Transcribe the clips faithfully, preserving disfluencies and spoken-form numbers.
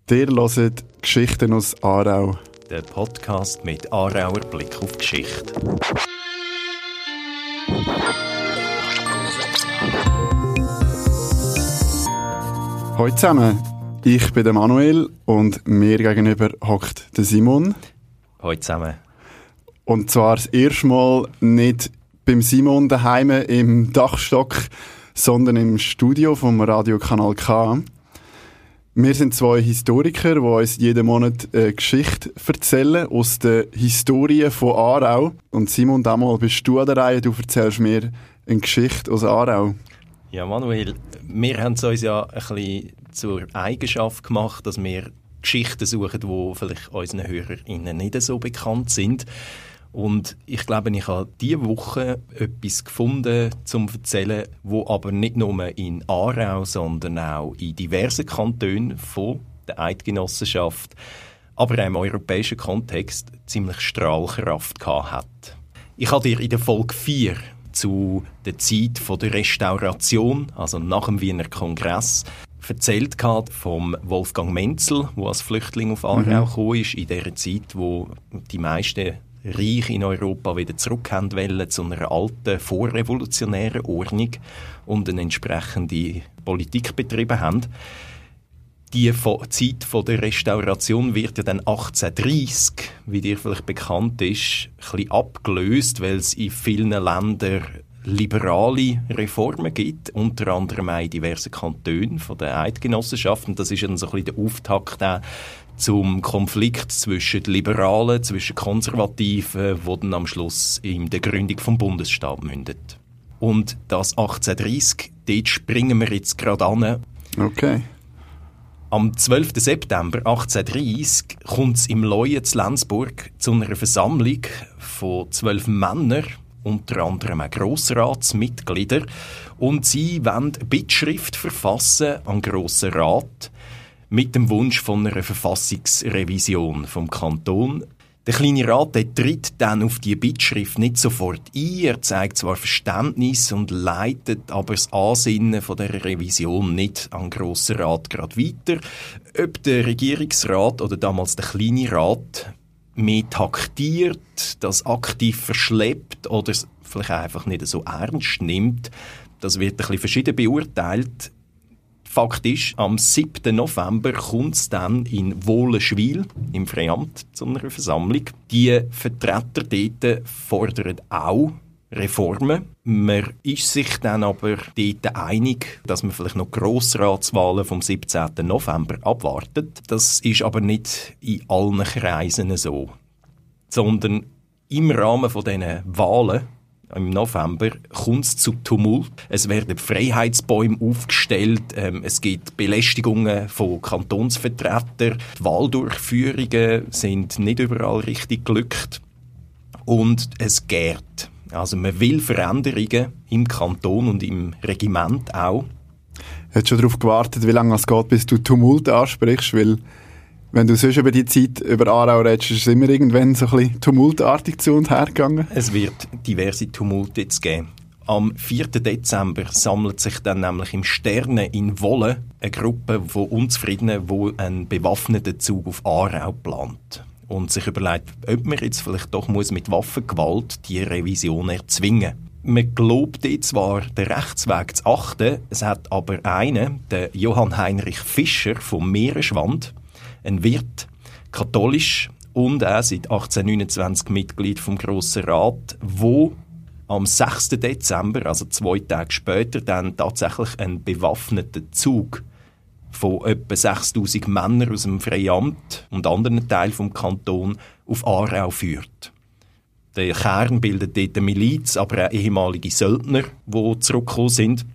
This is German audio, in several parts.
Ihr hört Geschichten aus Aarau. Der Podcast mit Aarauer Blick auf Geschichte. Hallo zusammen, ich bin der Manuel und mir gegenüber hockt der Simon. Hallo zusammen. Und zwar das erste Mal nicht beim Simon daheim im Dachstock, sondern im Studio vom Radiokanal K. Wir sind zwei Historiker, die uns jeden Monat eine Geschichte erzählen aus der Historie von Aarau. Und Simon, damals bist du an der Reihe, du erzählst mir eine Geschichte aus Aarau. Ja, Manuel, wir haben es uns ja ein bisschen zur Eigenschaft gemacht, dass wir Geschichten suchen, die vielleicht unseren HörerInnen nicht so bekannt sind. Und ich glaube, ich habe diese Woche etwas gefunden zum Erzählen, wo aber nicht nur in Aarau, sondern auch in diversen Kantonen von der Eidgenossenschaft, aber auch im europäischen Kontext ziemlich Strahlkraft gehabt hat. Ich habe dir in der Folge vier zu der Zeit der Restauration, also nach dem Wiener Kongress, erzählt vom Wolfgang Menzel, der als Flüchtling auf Aarau mhm. gekommen ist, in der Zeit, wo die meisten Reich in Europa wieder zurück haben wollen zu einer alten, vorrevolutionären Ordnung und eine entsprechende Politik betrieben haben. Die Zeit der Restauration wird ja dann achtzehnhundertdreissig, wie dir vielleicht bekannt ist, ein bisschen abgelöst, weil es in vielen Ländern liberale Reformen gibt, unter anderem auch in diversen Kantonen von der Eidgenossenschaft. Und das ist dann so ein bisschen der Auftakt auch zum Konflikt zwischen Liberalen, zwischen Konservativen, wo dann am Schluss in der Gründung vom Bundesstaat mündet. Und das achtzehnhundertdreissig, dort springen wir jetzt gerade an. Okay. Am zwölften September achtzehnhundertdreissig kommt es im Leuen zu Lenzburg zu einer Versammlung von zwölf Männern, unter anderem auch Grossratsmitglieder, und sie wollen eine Bittschrift verfassen an den Grossen Rat mit dem Wunsch von einer Verfassungsrevision vom Kanton. Der kleine Rat der tritt dann auf die Bittschrift nicht sofort ein. Er zeigt zwar Verständnis und leitet aber das Ansinnen von der Revision nicht an den Grossen Rat gerade weiter. Ob der Regierungsrat oder damals der kleine Rat mehr taktiert, das aktiv verschleppt oder vielleicht einfach nicht so ernst nimmt, das wird ein bisschen verschieden beurteilt. Fakt ist, am siebten November kommt es dann in Wohlenschwil im Freiamt zu einer Versammlung. Die Vertreter dort fordern auch Reformen. Man ist sich dann aber dort einig, dass man vielleicht noch Grossratswahlen vom siebzehnten November abwartet. Das ist aber nicht in allen Kreisen so, sondern im Rahmen von diesen Wahlen im November kommt es zu Tumult. Es werden Freiheitsbäume aufgestellt, ähm, es gibt Belästigungen von Kantonsvertretern, die Wahldurchführungen sind nicht überall richtig geglückt und es gärt. Also man will Veränderungen im Kanton und im Regiment auch. Ich habe schon darauf gewartet, wie lange es geht, bis du Tumult ansprichst, weil wenn du sonst über die Zeit über Aarau redest, ist es immer irgendwann so ein bisschen tumultartig zu und her gegangen. Es wird diverse Tumulte jetzt geben. Am vierten Dezember sammelt sich dann nämlich im Sterne in Wolle eine Gruppe von Unzufriedenen, die einen bewaffneten Zug auf Aarau plant und sich überlegt, ob man jetzt vielleicht doch muss mit Waffengewalt die Revision erzwingen. Man glaubt jetzt zwar, den Rechtsweg zu achten, es hat aber einen, der Johann Heinrich Fischer vom Meeresschwand, ein Wirt, katholisch und er seit achtzehnhundertneunundzwanzig Mitglied vom Grossen Rat, wo am sechsten Dezember, also zwei Tage später, dann tatsächlich einen bewaffneten Zug von etwa sechstausend Männern aus dem Freiamt und anderen Teilen vom Kanton auf Aarau führt. Der Kern bildet dort eine Miliz, aber auch ehemalige Söldner, die zurückgekommen sind.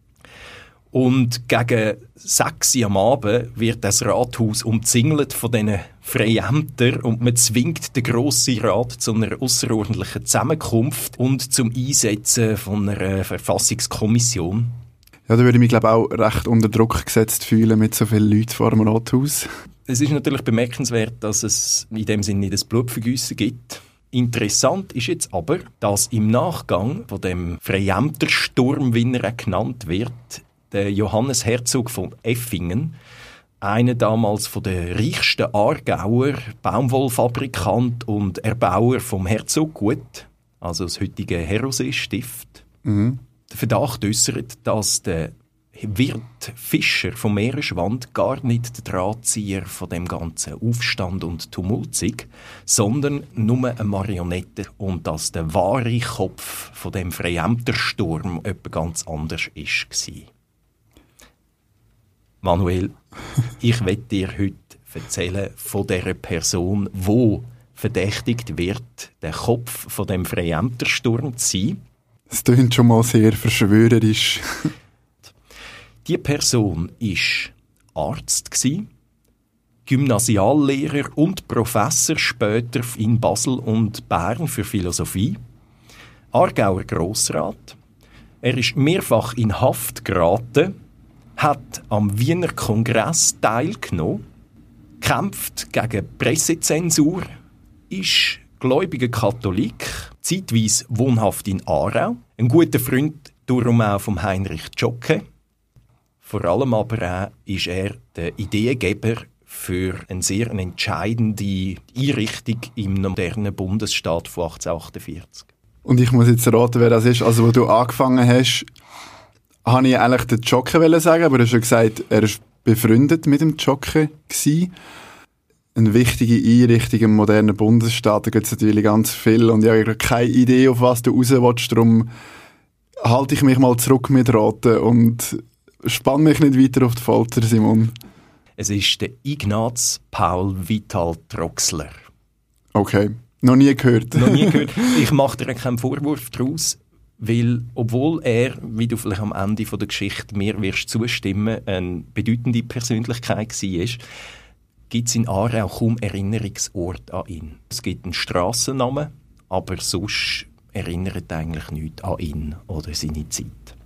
Und gegen sechs Uhr am Abend wird das Rathaus umzingelt von diesen Freiämtern und man zwingt den Grossen Rat zu einer ausserordentlichen Zusammenkunft und zum Einsetzen von einer Verfassungskommission. Ja, da würde ich mich, glaube ich, auch recht unter Druck gesetzt fühlen mit so vielen Leuten vor dem Rathaus. Es ist natürlich bemerkenswert, dass es in dem Sinne nicht das Blutvergiessen gibt. Interessant ist jetzt aber, dass im Nachgang von dem Freiämtersturm, wie er genannt wird, der Johannes Herzog von Effingen einer damals von den reichsten Aargauer, Baumwollfabrikant und Erbauer vom Herzoggut, also das heutige Herosee-Stift, Mhm. der Verdacht äußert, dass der Wirt Fischer vom Meeresschwand gar nicht der Drahtzieher von dem ganzen Aufstand und Tumult sei, sondern nur eine Marionette und dass der wahre Kopf von dem Freiämtersturm etwas ganz anders war. Manuel, ich will dir heute erzählen von der Person, wo verdächtigt wird, der Kopf von dem Freiämtersturm zu sein. Das klingt schon mal sehr verschwörerisch. Die Person war Arzt, Gymnasiallehrer und Professor später in Basel und Bern für Philosophie, Aargauer Grossrat. Er ist mehrfach in Haft geraten, hat am Wiener Kongress teilgenommen, kämpft gegen Pressezensur, ist gläubiger Katholik, zeitweise wohnhaft in Aarau, ein guter Freund darum auch von Heinrich Zschokke. Vor allem aber auch ist er der Ideengeber für eine sehr entscheidende Einrichtung im modernen Bundesstaat von achtzehnhundertachtundvierzig. Und ich muss jetzt raten, wer das ist. Also, wo du angefangen hast, habe ich eigentlich den Zschokke sagen, aber du hast schon gesagt, er war befreundet mit dem Zschokke gewesen. Eine wichtige Einrichtung im modernen Bundesstaat, da gibt es natürlich ganz viel und ich habe keine Idee, auf was du raus willst, darum halte ich mich mal zurück mit Raten und spann mich nicht weiter auf die Folter, Simon. Es ist der Ignaz Paul Vital Troxler. Okay, noch nie gehört. Noch nie gehört. Ich mache dir keinen Vorwurf daraus, weil, obwohl er, wie du vielleicht am Ende der Geschichte mir wirst zustimmen, eine bedeutende Persönlichkeit war, gibt es in Aarau kaum Erinnerungsort an ihn. Es gibt einen Strassennamen, aber sonst erinnert eigentlich nichts an ihn oder seine Zeit.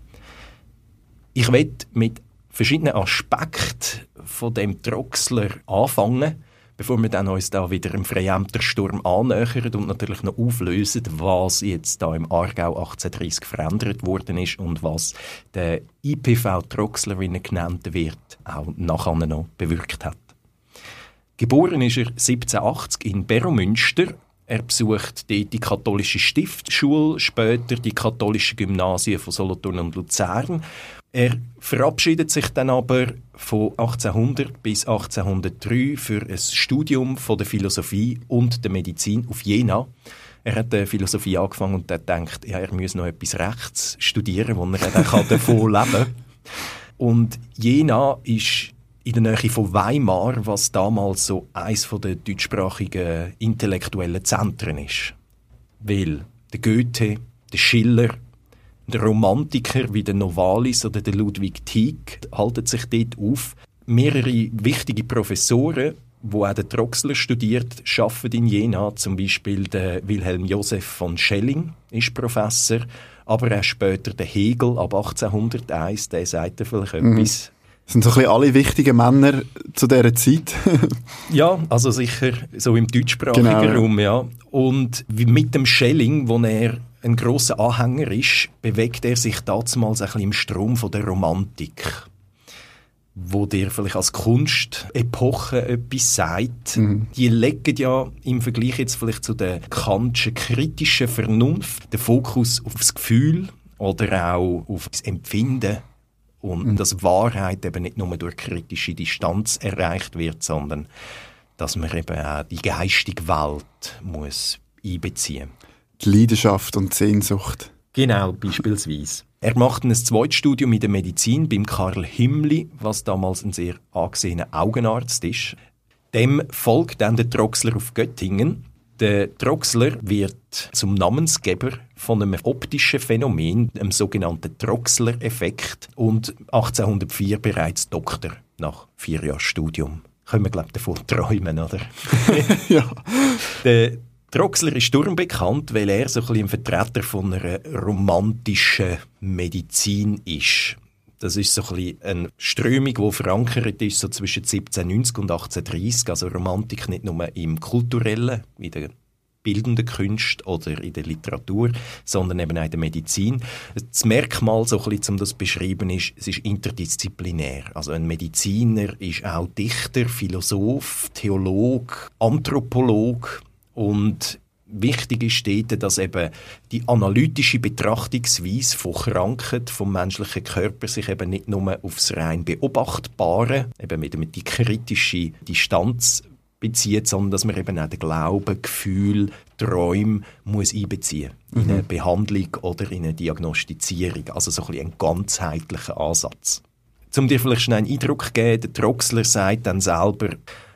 Ich will mit verschiedenen Aspekten von dem Troxler anfangen, bevor wir dann uns da wieder im Freiämtersturm annähern und natürlich noch auflösen, was jetzt da im Aargau achtzehnhundertdreissig verändert worden ist und was der I P V Troxler, wie er genannt wird, auch nachher noch bewirkt hat. Geboren ist er siebzehnhundertachtzig in Beromünster. Er besucht dort die katholische Stiftsschule, später die katholische Gymnasien von Solothurn und Luzern. Er verabschiedet sich dann aber von achtzehnhundert bis achtzehnhundertdrei für ein Studium von der Philosophie und der Medizin auf Jena. Er hat die Philosophie angefangen und hat gedacht, ja, er müsse noch etwas Rechts studieren, wo er dann davon leben kann. Und Jena ist in der Nähe von Weimar, was damals so eines der deutschsprachigen intellektuellen Zentren ist. Weil der Goethe, der Schiller, der Romantiker wie der Novalis oder der Ludwig Tieck halten sich dort auf. Mehrere wichtige Professoren, die auch der Troxler studiert, arbeiten in Jena. Zum Beispiel der Wilhelm Joseph von Schelling ist Professor, aber auch später der Hegel ab achtzehnhunderteins, der sagt ja vielleicht mhm. etwas. Das sind so ein bisschen alle wichtigen Männer zu dieser Zeit. Ja, also sicher so im deutschsprachigen genau, Raum, ja. Und wie mit dem Schelling, wo er ein grosser Anhänger ist, bewegt er sich damals ein bisschen im Strom von der Romantik, wo dir vielleicht als Kunstepoche etwas sagt. Mhm. Die legen ja im Vergleich jetzt vielleicht zu der Kantschen kritischen Vernunft den Fokus auf das Gefühl oder auch auf das Empfinden. Und mhm. dass Wahrheit eben nicht nur durch kritische Distanz erreicht wird, sondern dass man eben auch die geistige Welt muss einbeziehen muss. Die Leidenschaft und Sehnsucht. Genau, beispielsweise. Er macht ein Zweitstudium in der Medizin beim Karl Himli, was damals ein sehr angesehener Augenarzt ist. Dem folgt dann der Troxler auf Göttingen. Der Troxler wird zum Namensgeber von einem optischen Phänomen, dem sogenannten Troxler-Effekt, und achtzehnhundertvier bereits Doktor nach vier Jahren Studium. Können wir, glaube ich, davon träumen, oder? Ja. Der Troxler ist darum bekannt, weil er so ein bisschen ein Vertreter von einer romantischen Medizin ist. Das ist so ein bisschen eine Strömung, die verankert ist so zwischen siebzehnhundertneunzig und achtzehnhundertdreissig. Also Romantik nicht nur im Kulturellen, wie der bildenden Künsten oder in der Literatur, sondern eben auch in der Medizin. Das Merkmal, so ein bisschen, um das zu beschreiben, ist, es ist interdisziplinär. Also ein Mediziner ist auch Dichter, Philosoph, Theologe, Anthropologe und wichtig ist dort, dass eben die analytische Betrachtungsweise von Krankheit vom menschlichen Körper sich eben nicht nur aufs rein Beobachtbare, eben mit, mit die kritische Distanz bezieht, sondern dass man eben auch den Glauben, Gefühl, Träume muss einbeziehen mhm. in eine Behandlung oder in eine Diagnostizierung. Also so ein bisschen ein ganzheitlicher Ansatz. Um dir vielleicht schnell einen Eindruck zu geben, der Troxler sagt dann selber,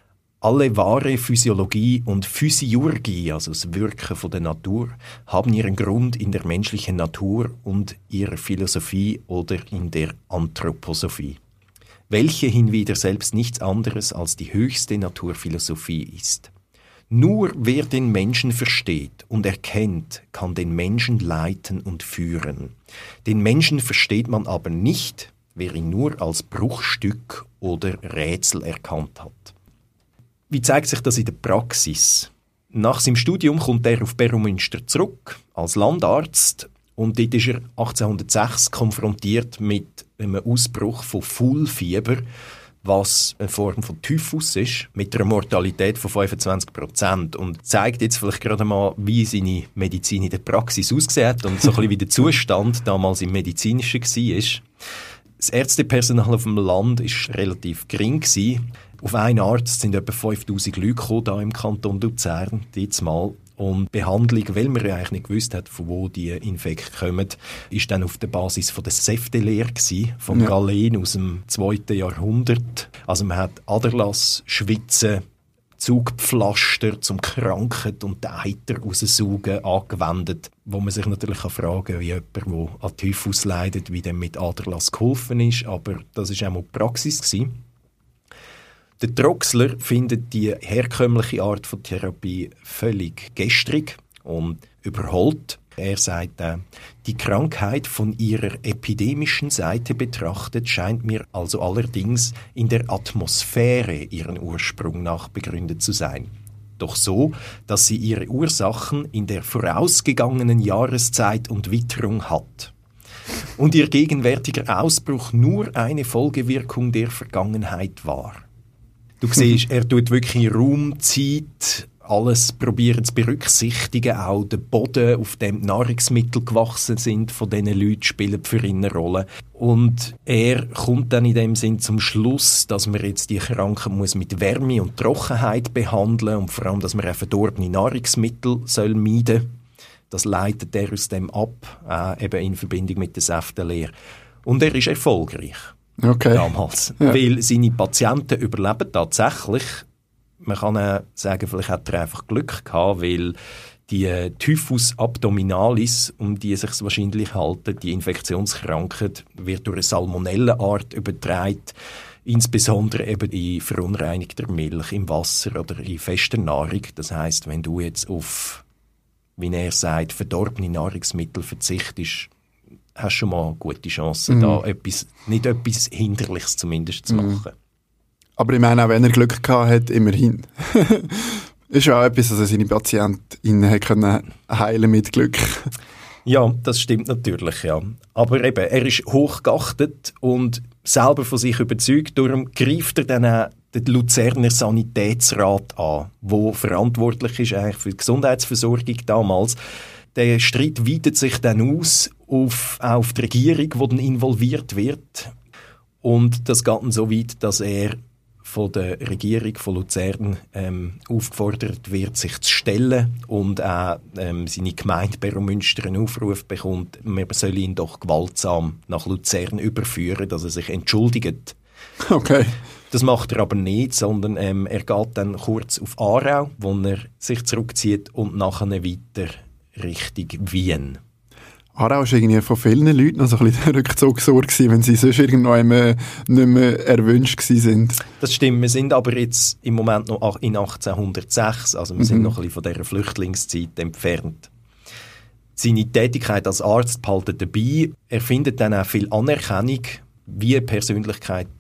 alle wahre Physiologie und Physiurgie, also das Wirken von der Natur, haben ihren Grund in der menschlichen Natur und ihrer Philosophie oder in der Anthroposophie, welche hinwieder selbst nichts anderes als die höchste Naturphilosophie ist. Nur wer den Menschen versteht und erkennt, kann den Menschen leiten und führen. Den Menschen versteht man aber nicht, wer ihn nur als Bruchstück oder Rätsel erkannt hat. Wie zeigt sich das in der Praxis? Nach seinem Studium kommt er auf Beromünster zurück als Landarzt und dort ist er achtzehnhundertsechs konfrontiert mit einem Ausbruch von Fuhlfieber, was eine Form von Typhus ist, mit einer Mortalität von fünfundzwanzig Prozent und zeigt jetzt vielleicht gerade mal, wie seine Medizin in der Praxis aussieht und so ein bisschen wie der Zustand damals im Medizinischen war. Das Ärztepersonal auf dem Land war relativ gering gewesen. Auf einen Arzt sind etwa fünftausend Leute gekommen, hier im Kanton Luzern, dieses Mal. Und die Behandlung, weil man ja eigentlich nicht gewusst hat, von wo die Infekte kommen, war dann auf der Basis von der Säftelehre gewesen, vom ja. Galen aus dem zweiten Jahrhundert. Also man hat Aderlass, Schwitzen, Zugpflaster zum Krankheit und den Eiter raussaugen angewendet, wo man sich natürlich fragen kann, wie jemand, der an Typhus leidet, wie dem mit Aderlass geholfen ist. Aber das war auch mal die Praxis gewesen. Der Troxler findet die herkömmliche Art von Therapie völlig gestrig und überholt. Er sagt, äh, die Krankheit von ihrer epidemischen Seite betrachtet scheint mir also allerdings in der Atmosphäre ihren Ursprung nach begründet zu sein. Doch so, dass sie ihre Ursachen in der vorausgegangenen Jahreszeit und Witterung hat. Und ihr gegenwärtiger Ausbruch nur eine Folgewirkung der Vergangenheit war. Du siehst, er tut wirklich Raum, Zeit, alles probieren zu berücksichtigen. Auch der Boden, auf dem die Nahrungsmittel gewachsen sind, von diesen Leuten spielt für ihn eine Rolle. Und er kommt dann in dem Sinn zum Schluss, dass man jetzt die Krankheit muss mit Wärme und Trockenheit behandeln und vor allem, dass man auch verdorbene Nahrungsmittel soll meiden. Das leitet er aus dem ab, äh, eben in Verbindung mit der Säftelehre. Und er ist erfolgreich. Okay. Damals. Ja. Weil seine Patienten überleben tatsächlich. Man kann äh, sagen, vielleicht hat er einfach Glück gehabt, weil die äh, Typhus abdominalis, um die sich wahrscheinlich halten, die Infektionskrankheit, wird durch eine Salmonellenart übertragen, insbesondere eben in verunreinigter Milch, im Wasser oder in fester Nahrung. Das heisst, wenn du jetzt auf, wie er sagt, verdorbene Nahrungsmittel verzichtest, hast schon mal gute Chancen, mm. da etwas, nicht etwas Hinderliches zumindest zu machen. Mm. Aber ich meine, auch wenn er Glück gehabt hat, immerhin. Ist ja auch etwas, dass er seine PatientInnen können heilen mit Glück. Ja, das stimmt natürlich, ja. Aber eben, er ist hochgeachtet und selber von sich überzeugt. Darum greift er dann auch den Luzerner Sanitätsrat an, der verantwortlich ist eigentlich für die Gesundheitsversorgung damals. Der Streit weitet sich dann aus auf, auf die Regierung, die dann involviert wird. Und das geht dann so weit, dass er von der Regierung von Luzern ähm, aufgefordert wird, sich zu stellen und auch ähm, seine Gemeinde Beromünster einen Aufruf bekommt, man soll ihn doch gewaltsam nach Luzern überführen, dass er sich entschuldigt. Okay. Das macht er aber nicht, sondern ähm, er geht dann kurz auf Aarau, wo er sich zurückzieht und nachher weiter Richtung Wien. Aarau war irgendwie von vielen Leuten noch so ein bisschen der Rückzugsort gewesen, wenn sie sonst irgendwo nicht mehr erwünscht waren. Das stimmt, wir sind aber jetzt im Moment noch in achtzehnhundertsechs, also wir mhm. sind noch ein bisschen von dieser Flüchtlingszeit entfernt. Seine Tätigkeit als Arzt behalten dabei. Er findet dann auch viel Anerkennung, wie Persönlichkeiten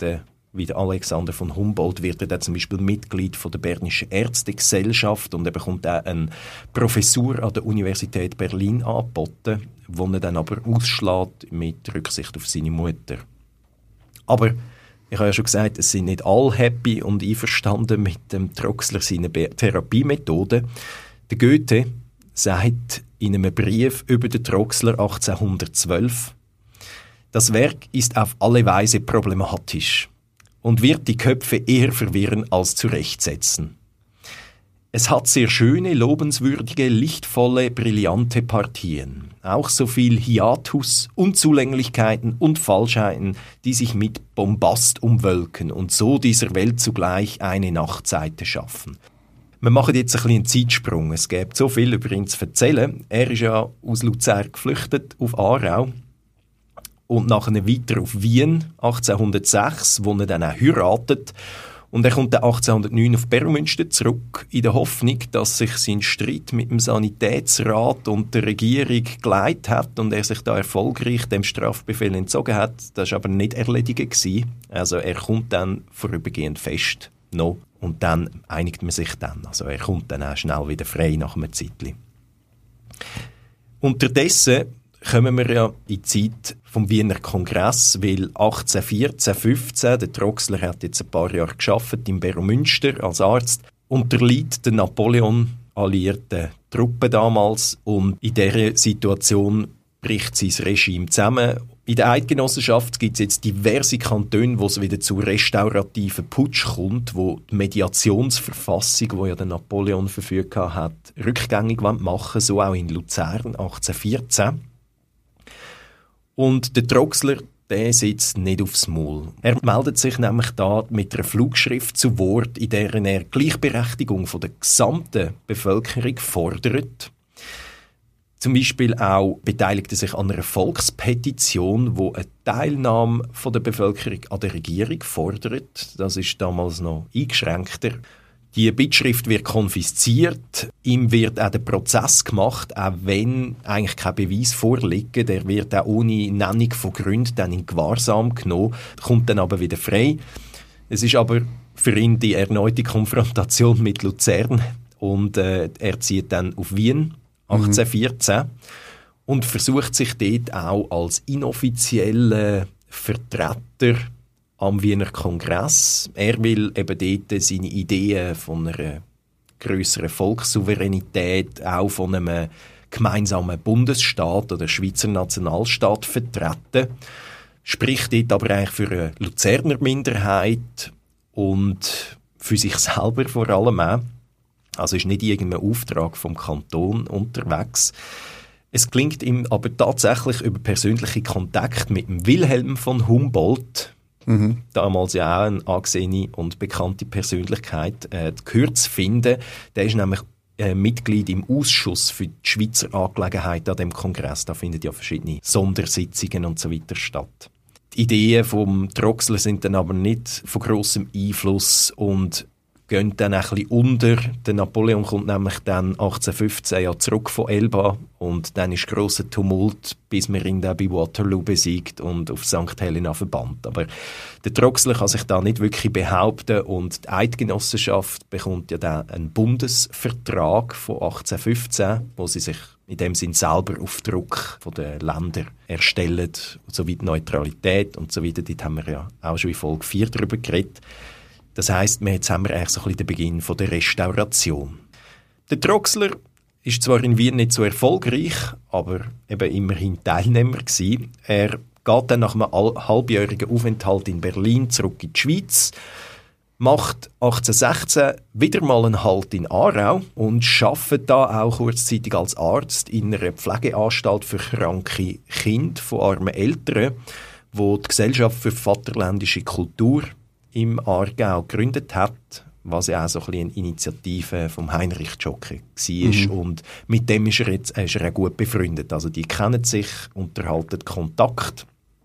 wie der Alexander von Humboldt wird er dann zum Beispiel Mitglied von der Bernischen Ärztegesellschaft und er bekommt auch eine Professur an der Universität Berlin angeboten, wo er dann aber ausschlägt mit Rücksicht auf seine Mutter. Aber ich habe ja schon gesagt, es sind nicht alle happy und einverstanden mit dem Troxler seiner Therapiemethode. Der Goethe sagt in einem Brief über den Troxler achtzehnhundertzwölf: Das Werk ist auf alle Weise problematisch und wird die Köpfe eher verwirren als zurechtsetzen. Es hat sehr schöne, lobenswürdige, lichtvolle, brillante Partien. Auch so viel Hiatus, Unzulänglichkeiten und Falschheiten, die sich mit Bombast umwölken und so dieser Welt zugleich eine Nachtseite schaffen. Wir machen jetzt ein bisschen einen Zeitsprung. Es gibt so viel über ihn zu erzählen. Er ist ja aus Luzern geflüchtet auf Aarau und nachher weiter auf Wien, achtzehnhundertsechs, wo er dann auch heiratet. Und er kommt dann achtzehnhundertneun auf Beromünster zurück, in der Hoffnung, dass sich sein Streit mit dem Sanitätsrat und der Regierung geleitet hat und er sich da erfolgreich dem Strafbefehl entzogen hat. Das war aber nicht erledigt. Also er kommt dann vorübergehend fest noch und dann einigt man sich dann. Also er kommt dann auch schnell wieder frei nach einem Zeitchen. Unterdessen kommen wir ja in die Zeit vom Wiener Kongress, weil achtzehnhundertvierzehn fünfzehn, der Troxler hat jetzt ein paar Jahre gearbeitet im Beromünster als Arzt, unterliegt der Napoleon alliierten Truppen damals und in dieser Situation bricht sein Regime zusammen. In der Eidgenossenschaft gibt es jetzt diverse Kantone, wo es wieder zu restaurativen Putsch kommt, wo die Mediationsverfassung, die ja der Napoleon verfügt hat, rückgängig machen, so auch in Luzern achtzehnhundertvierzehn. Und der Troxler, der sitzt nicht aufs Maul. Er meldet sich nämlich da mit einer Flugschrift zu Wort, in der er Gleichberechtigung von der gesamten Bevölkerung fordert. Zum Beispiel auch beteiligt er sich an einer Volkspetition, wo eine Teilnahme von der Bevölkerung an der Regierung fordert. Das ist damals noch eingeschränkter. Die Bittschrift wird konfisziert, ihm wird auch der Prozess gemacht, auch wenn eigentlich kein Beweis vorliegt. Der wird auch ohne Nennung von Gründen dann in Gewahrsam genommen, kommt dann aber wieder frei. Es ist aber für ihn die erneute Konfrontation mit Luzern und äh, er zieht dann auf Wien achtzehnhundertvierzehn mhm. und versucht sich dort auch als inoffizieller Vertreter am Wiener Kongress. Er will eben dort seine Ideen von einer grösseren Volkssouveränität, auch von einem gemeinsamen Bundesstaat oder Schweizer Nationalstaat vertreten. Spricht dort aber eigentlich für eine Luzerner Minderheit und für sich selber vor allem auch. Also ist nicht irgendein Auftrag vom Kanton unterwegs. Es gelingt ihm aber tatsächlich über persönliche Kontakte mit dem Wilhelm von Humboldt, mhm. damals ja auch eine angesehene und bekannte Persönlichkeit, äh, gehört zu finden. Der ist nämlich äh, Mitglied im Ausschuss für die Schweizer Angelegenheit an dem Kongress. Da finden ja verschiedene Sondersitzungen und so weiter statt. Die Ideen vom Troxler sind dann aber nicht von grossem Einfluss und gehen dann ein bisschen unter. Der Napoleon kommt nämlich dann achtzehnhundertfünfzehn ja zurück von Elba und dann ist grosser Tumult, bis man ihn dann bei Waterloo besiegt und auf Sankt Helena verbannt. Aber der Troxler kann sich da nicht wirklich behaupten und die Eidgenossenschaft bekommt ja dann einen Bundesvertrag von achtzehnhundertfünfzehn, wo sie sich in dem Sinn selber auf Druck von den Ländern erstellen, sowie die Neutralität und so weiter. Dort haben wir ja auch schon in Folge vier darüber geredet. Das heisst, jetzt haben wir eigentlich so ein bisschen den Beginn von der Restauration. Der Troxler ist zwar in Wien nicht so erfolgreich, aber eben immerhin Teilnehmer gewesen. Er geht dann nach einem halbjährigen Aufenthalt in Berlin zurück in die Schweiz, macht achtzehnhundertsechzehn wieder mal einen Halt in Aarau und arbeitet da auch kurzzeitig als Arzt in einer Pflegeanstalt für kranke Kinder von armen Eltern, wo die Gesellschaft für vaterländische Kultur im Aargau gegründet hat, was ja auch so ein bisschen eine Initiative vom Heinrich Zschokke war. Mhm. Und mit dem ist er jetzt ist er auch gut befreundet. Also die kennen sich, unterhalten Kontakt.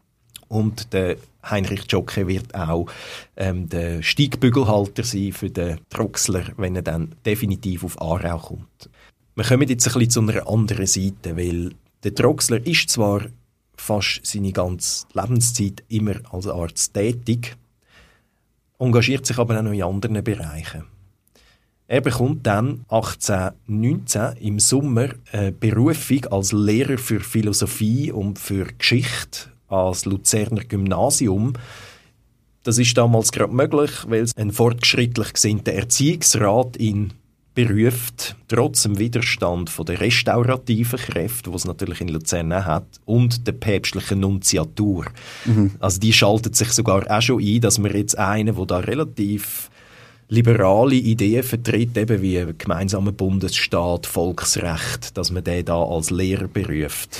Und der Heinrich Zschokke wird auch ähm, der Steigbügelhalter sein für den Troxler, wenn er dann definitiv auf Aarau kommt. Wir kommen jetzt ein bisschen zu einer anderen Seite, weil der Troxler ist zwar fast seine ganze Lebenszeit immer als Arzt tätig, engagiert sich aber auch noch in anderen Bereichen. Er bekommt dann achtzehnhundertneunzehn im Sommer eine Berufung als Lehrer für Philosophie und für Geschichte ans Luzerner Gymnasium. Das ist damals gerade möglich, weil ein fortschrittlich gesinnter Erziehungsrat ihn beruft, trotz dem Widerstand von der restaurativen Kräfte, die es natürlich in Luzern auch hat, und der päpstlichen Nunziatur. Mhm. Also die schaltet sich sogar auch schon ein, dass man jetzt einen, der da relativ liberale Ideen vertritt, eben wie gemeinsamer Bundesstaat, Volksrecht, dass man den da als Lehrer beruft.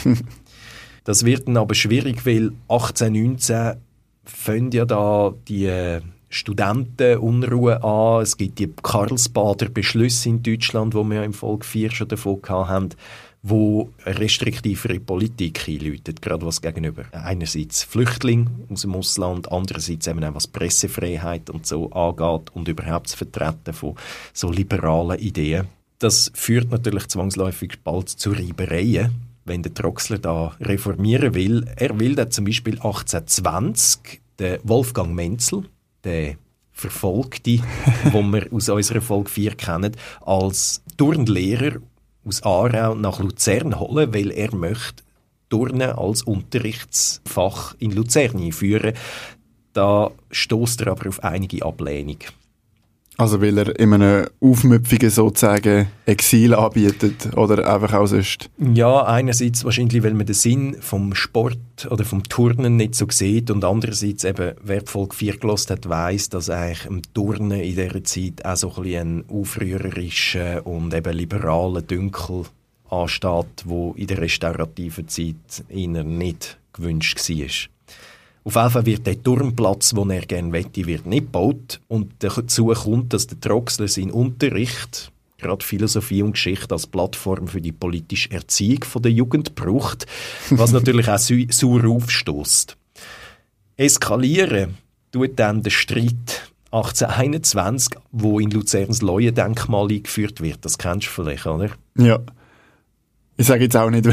Das wird dann aber schwierig, weil achtzehnhundertneunzehn fangen ja da die Studentenunruhe an. Es gibt die Karlsbader Beschlüsse in Deutschland, wo wir ja im Folge vier schon davon gehabt haben, wo eine restriktivere Politik einläutet, gerade was gegenüber einerseits Flüchtlingen aus dem Ausland, andererseits eben auch was Pressefreiheit und so angeht und überhaupt das Vertreten von so liberalen Ideen. Das führt natürlich zwangsläufig bald zu Reibereien, wenn der Troxler da reformieren will. Er will dann zum Beispiel achtzehnhundertzwanzig den Wolfgang Menzel, der Verfolgte, den wir aus unserer Folge vier kennen, als Turnlehrer aus Aarau nach Luzern holen, weil er möchte Turnen als Unterrichtsfach in Luzern einführen. Da stößt er aber auf einige Ablehnung. Also weil er in einem aufmüpfigen sozusagen Exil anbietet oder einfach auch sonst? Ja, einerseits wahrscheinlich, weil man den Sinn vom Sport oder vom Turnen nicht so sieht und andererseits eben, wer die Folge vier gehört hat, weiss, dass eigentlich im Turnen in dieser Zeit auch so ein bisschen ein aufrührerischer und eben liberaler Dünkel ansteht, der in der restaurativen Zeit eher nicht gewünscht war. Auf jeden Fall wird der Turnplatz, den er gerne möchte, wird nicht gebaut. Und dazu kommt, dass der Troxler seinen Unterricht, gerade Philosophie und Geschichte, als Plattform für die politische Erziehung der Jugend braucht, was natürlich auch sauer aufstößt. Eskalieren tut dann der Streit achtzehnhunderteinundzwanzig, wo in Luzerns Leuendenkmal eingeführt wird. Das kennst du vielleicht, oder? Ja. Ich sage jetzt auch nicht,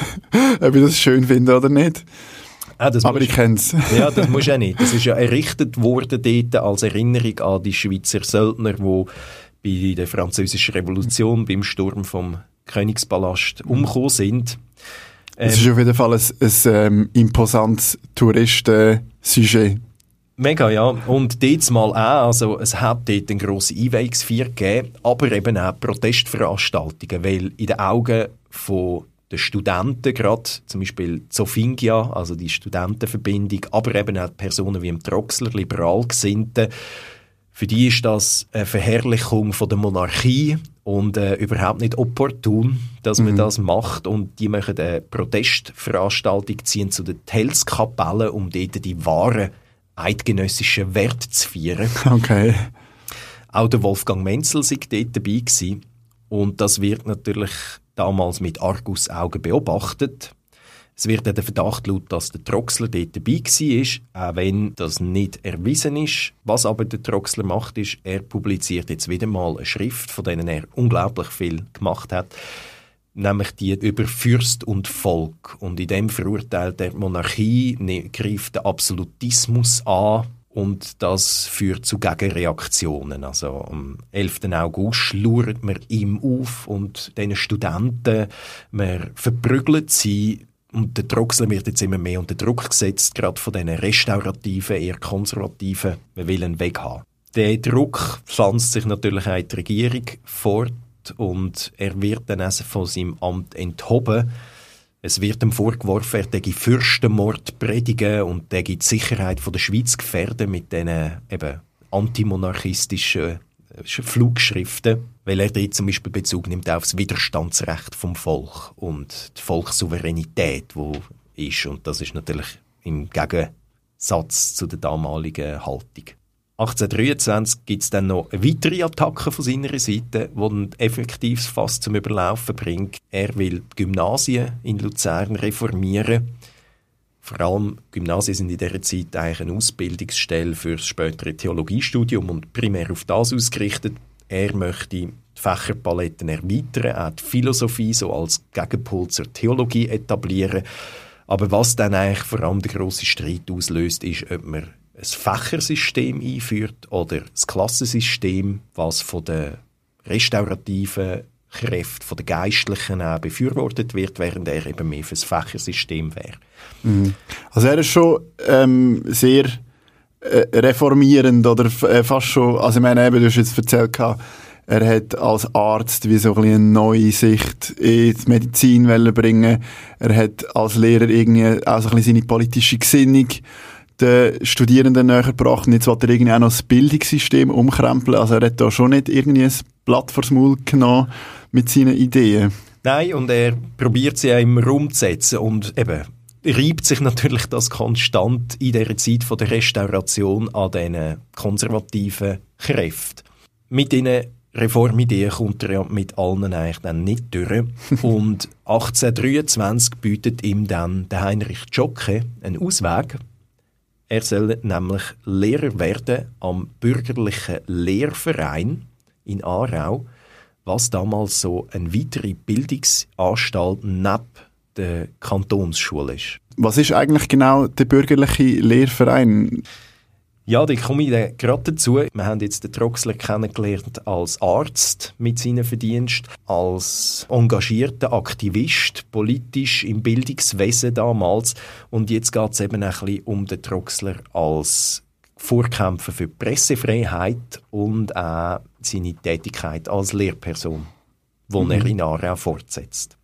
ob ich das schön finde oder nicht. Ah, aber ich kenne es. Ja, das musst du auch nicht. Das ist ja errichtet worden dort als Erinnerung an die Schweizer Söldner, die bei der Französischen Revolution beim Sturm vom Königspalast umgekommen sind. Es ähm, ist auf jeden Fall ein, ein ähm, imposantes Touristen-Sujet. Mega, ja. Und dort mal auch, also es hat dort eine grosse Einweihungsfeier gegeben, aber eben auch Protestveranstaltungen, weil in den Augen von den Studenten gerade, zum Beispiel Zofingia, also die Studentenverbindung, aber eben auch Personen wie im Troxler, liberal Gesinnte, für die ist das eine Verherrlichung von der Monarchie und äh, überhaupt nicht opportun, dass man mhm. das macht. Und die machen eine Protestveranstaltung, ziehen zu den Tellskapellen, um dort die wahren eidgenössischen Werte zu feiern. Okay. Auch der Wolfgang Menzel war dort dabei gewesen. Und das wird natürlich damals mit Argusaugen beobachtet. Es wird der Verdacht laut, dass der Troxler dort dabei war, auch wenn das nicht erwiesen ist. Was aber der Troxler macht, ist, er publiziert jetzt wieder mal eine Schrift, von denen er unglaublich viel gemacht hat, nämlich die über Fürst und Volk. Und in dem verurteilt er die Monarchie, ne, greift den Absolutismus an. Und das führt zu Gegenreaktionen. Also am elften August schlurrt man ihm auf und diesen Studenten, man verprügelt sie. Und der Troxler wird jetzt immer mehr unter Druck gesetzt, gerade von diesen restaurativen, eher konservativen, man will ihn weghaben. Der Druck pflanzt sich natürlich auch in die Regierung fort und er wird dann also von seinem Amt enthoben. Es wird ihm vorgeworfen, er täge Fürstenmord predigen und täge die Sicherheit von der Schweiz gefährden mit diesen eben antimonarchistischen Flugschriften, weil er dort zum Beispiel Bezug nimmt auf das Widerstandsrecht vom Volk und die Volkssouveränität, die ist. Und das ist natürlich im Gegensatz zu der damaligen Haltung. achtzehnhundertdreiundzwanzig gibt es dann noch eine weitere Attacke von seiner Seite, die ein effektives Fass zum Überlaufen bringt. Er will die Gymnasien in Luzern reformieren. Vor allem Gymnasien sind in dieser Zeit eigentlich eine Ausbildungsstelle für das spätere Theologiestudium und primär auf das ausgerichtet. Er möchte die Fächerpaletten erweitern, auch die Philosophie so als Gegenpol zur Theologie etablieren. Aber was dann eigentlich vor allem der grosse Streit auslöst, ist, ob man ein Fächersystem einführt oder das Klassensystem, was von den restaurativen Kräften, von den Geistlichen auch befürwortet wird, während er eben mehr für das Fächersystem wäre. Mhm. Also er ist schon ähm, sehr äh, reformierend oder äh, fast schon, also ich meine, eben, du hast jetzt erzählt, er hat als Arzt wie so ein bisschen eine neue Sicht in die Medizin wollen bringen. Er hat als Lehrer irgendwie auch so ein bisschen seine politische Gesinnung den Studierenden näher gebracht. Und jetzt will er irgendwie auch noch das Bildungssystem umkrempeln. Also er hat da schon nicht irgendwie ein Blatt vors Maul genommen mit seinen Ideen. Nein, und er probiert sie auch immer umzusetzen und eben reibt sich natürlich das konstant in dieser Zeit von der Restauration an diesen konservativen Kräften. Mit ihnen Reformideen kommt er ja mit allen eigentlich dann nicht durch. Und achtzehnhundertdreiundzwanzig bietet ihm dann der Heinrich Zschokke einen Ausweg. Er soll nämlich Lehrer werden am bürgerlichen Lehrverein in Aarau, was damals so eine weitere Bildungsanstalt neben der Kantonsschule ist. Was ist eigentlich genau der bürgerliche Lehrverein? Ja, da komme ich dann gerade dazu. Wir haben jetzt den Troxler kennengelernt als Arzt mit seinen Verdiensten, als engagierter Aktivist, politisch im Bildungswesen damals. Und jetzt geht es eben ein bisschen um den Troxler als Vorkämpfer für die Pressefreiheit und auch seine Tätigkeit als Lehrperson, die mhm. er in Aarau fortsetzt.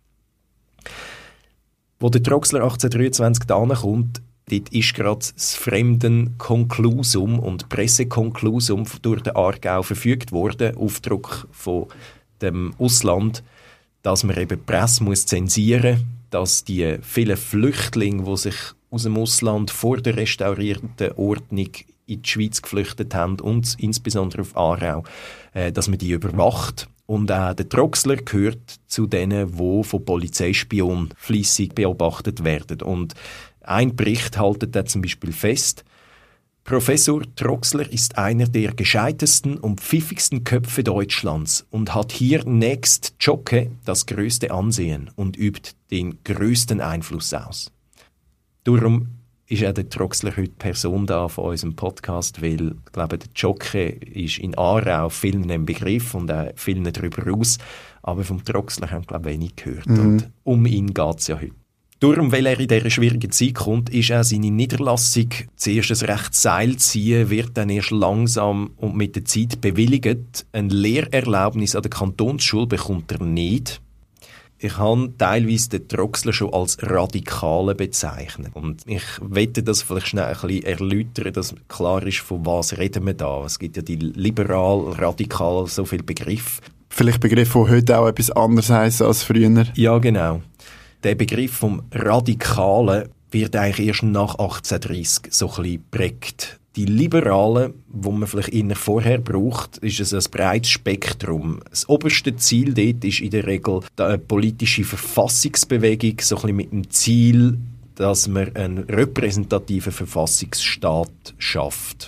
Wo der Troxler achtzehnhundertdreiundzwanzig da kommt, dort ist gerade das Fremdenkonklusum und Pressekonklusum durch den Aargau verfügt worden, Aufdruck von dem Ausland, dass man eben die Presse muss zensieren muss, dass die vielen Flüchtlinge, die sich aus dem Ausland vor der restaurierten Ordnung in die Schweiz geflüchtet haben und insbesondere auf Aarau, äh, dass man die überwacht. Und auch der Troxler gehört zu denen, die von Polizeispionen fleissig beobachtet werden. Und ein Bericht haltet da zum Beispiel fest: Professor Troxler ist einer der gescheitesten und pfiffigsten Köpfe Deutschlands und hat hier nächst Zschokke das größte Ansehen und übt den größten Einfluss aus. Darum ist auch der Troxler heute Person da von unserem Podcast, weil ich glaube, der Zschokke ist in Aarau vielen ein Begriff und auch vielen darüber aus, aber vom Troxler haben glaube ich wenig gehört. Mhm. Und um ihn geht es ja heute. Darum, weil er in dieser schwierigen Zeit kommt, ist auch seine Niederlassung zuerst ein recht Seil ziehen, wird dann erst langsam und mit der Zeit bewilligt. Ein Lehrerlaubnis an der Kantonsschule bekommt er nicht. Ich habe teilweise den Troxler schon als Radikale bezeichnet. Und ich wette das vielleicht schnell ein bisschen erläutern, dass klar ist, von was reden wir da. Es gibt ja die liberal, radikal, so viele Begriffe. Vielleicht Begriffe, die heute auch etwas anderes heissen als früher. Ja, genau. Der Begriff vom Radikalen wird eigentlich erst nach achtzehnhundertdreissig so ein bisschen geprägt. Die Liberalen, die man vielleicht eher vorher braucht, ist es ein breites Spektrum. Das oberste Ziel dort ist in der Regel eine politische Verfassungsbewegung, so ein bisschen mit dem Ziel, dass man einen repräsentativen Verfassungsstaat schafft.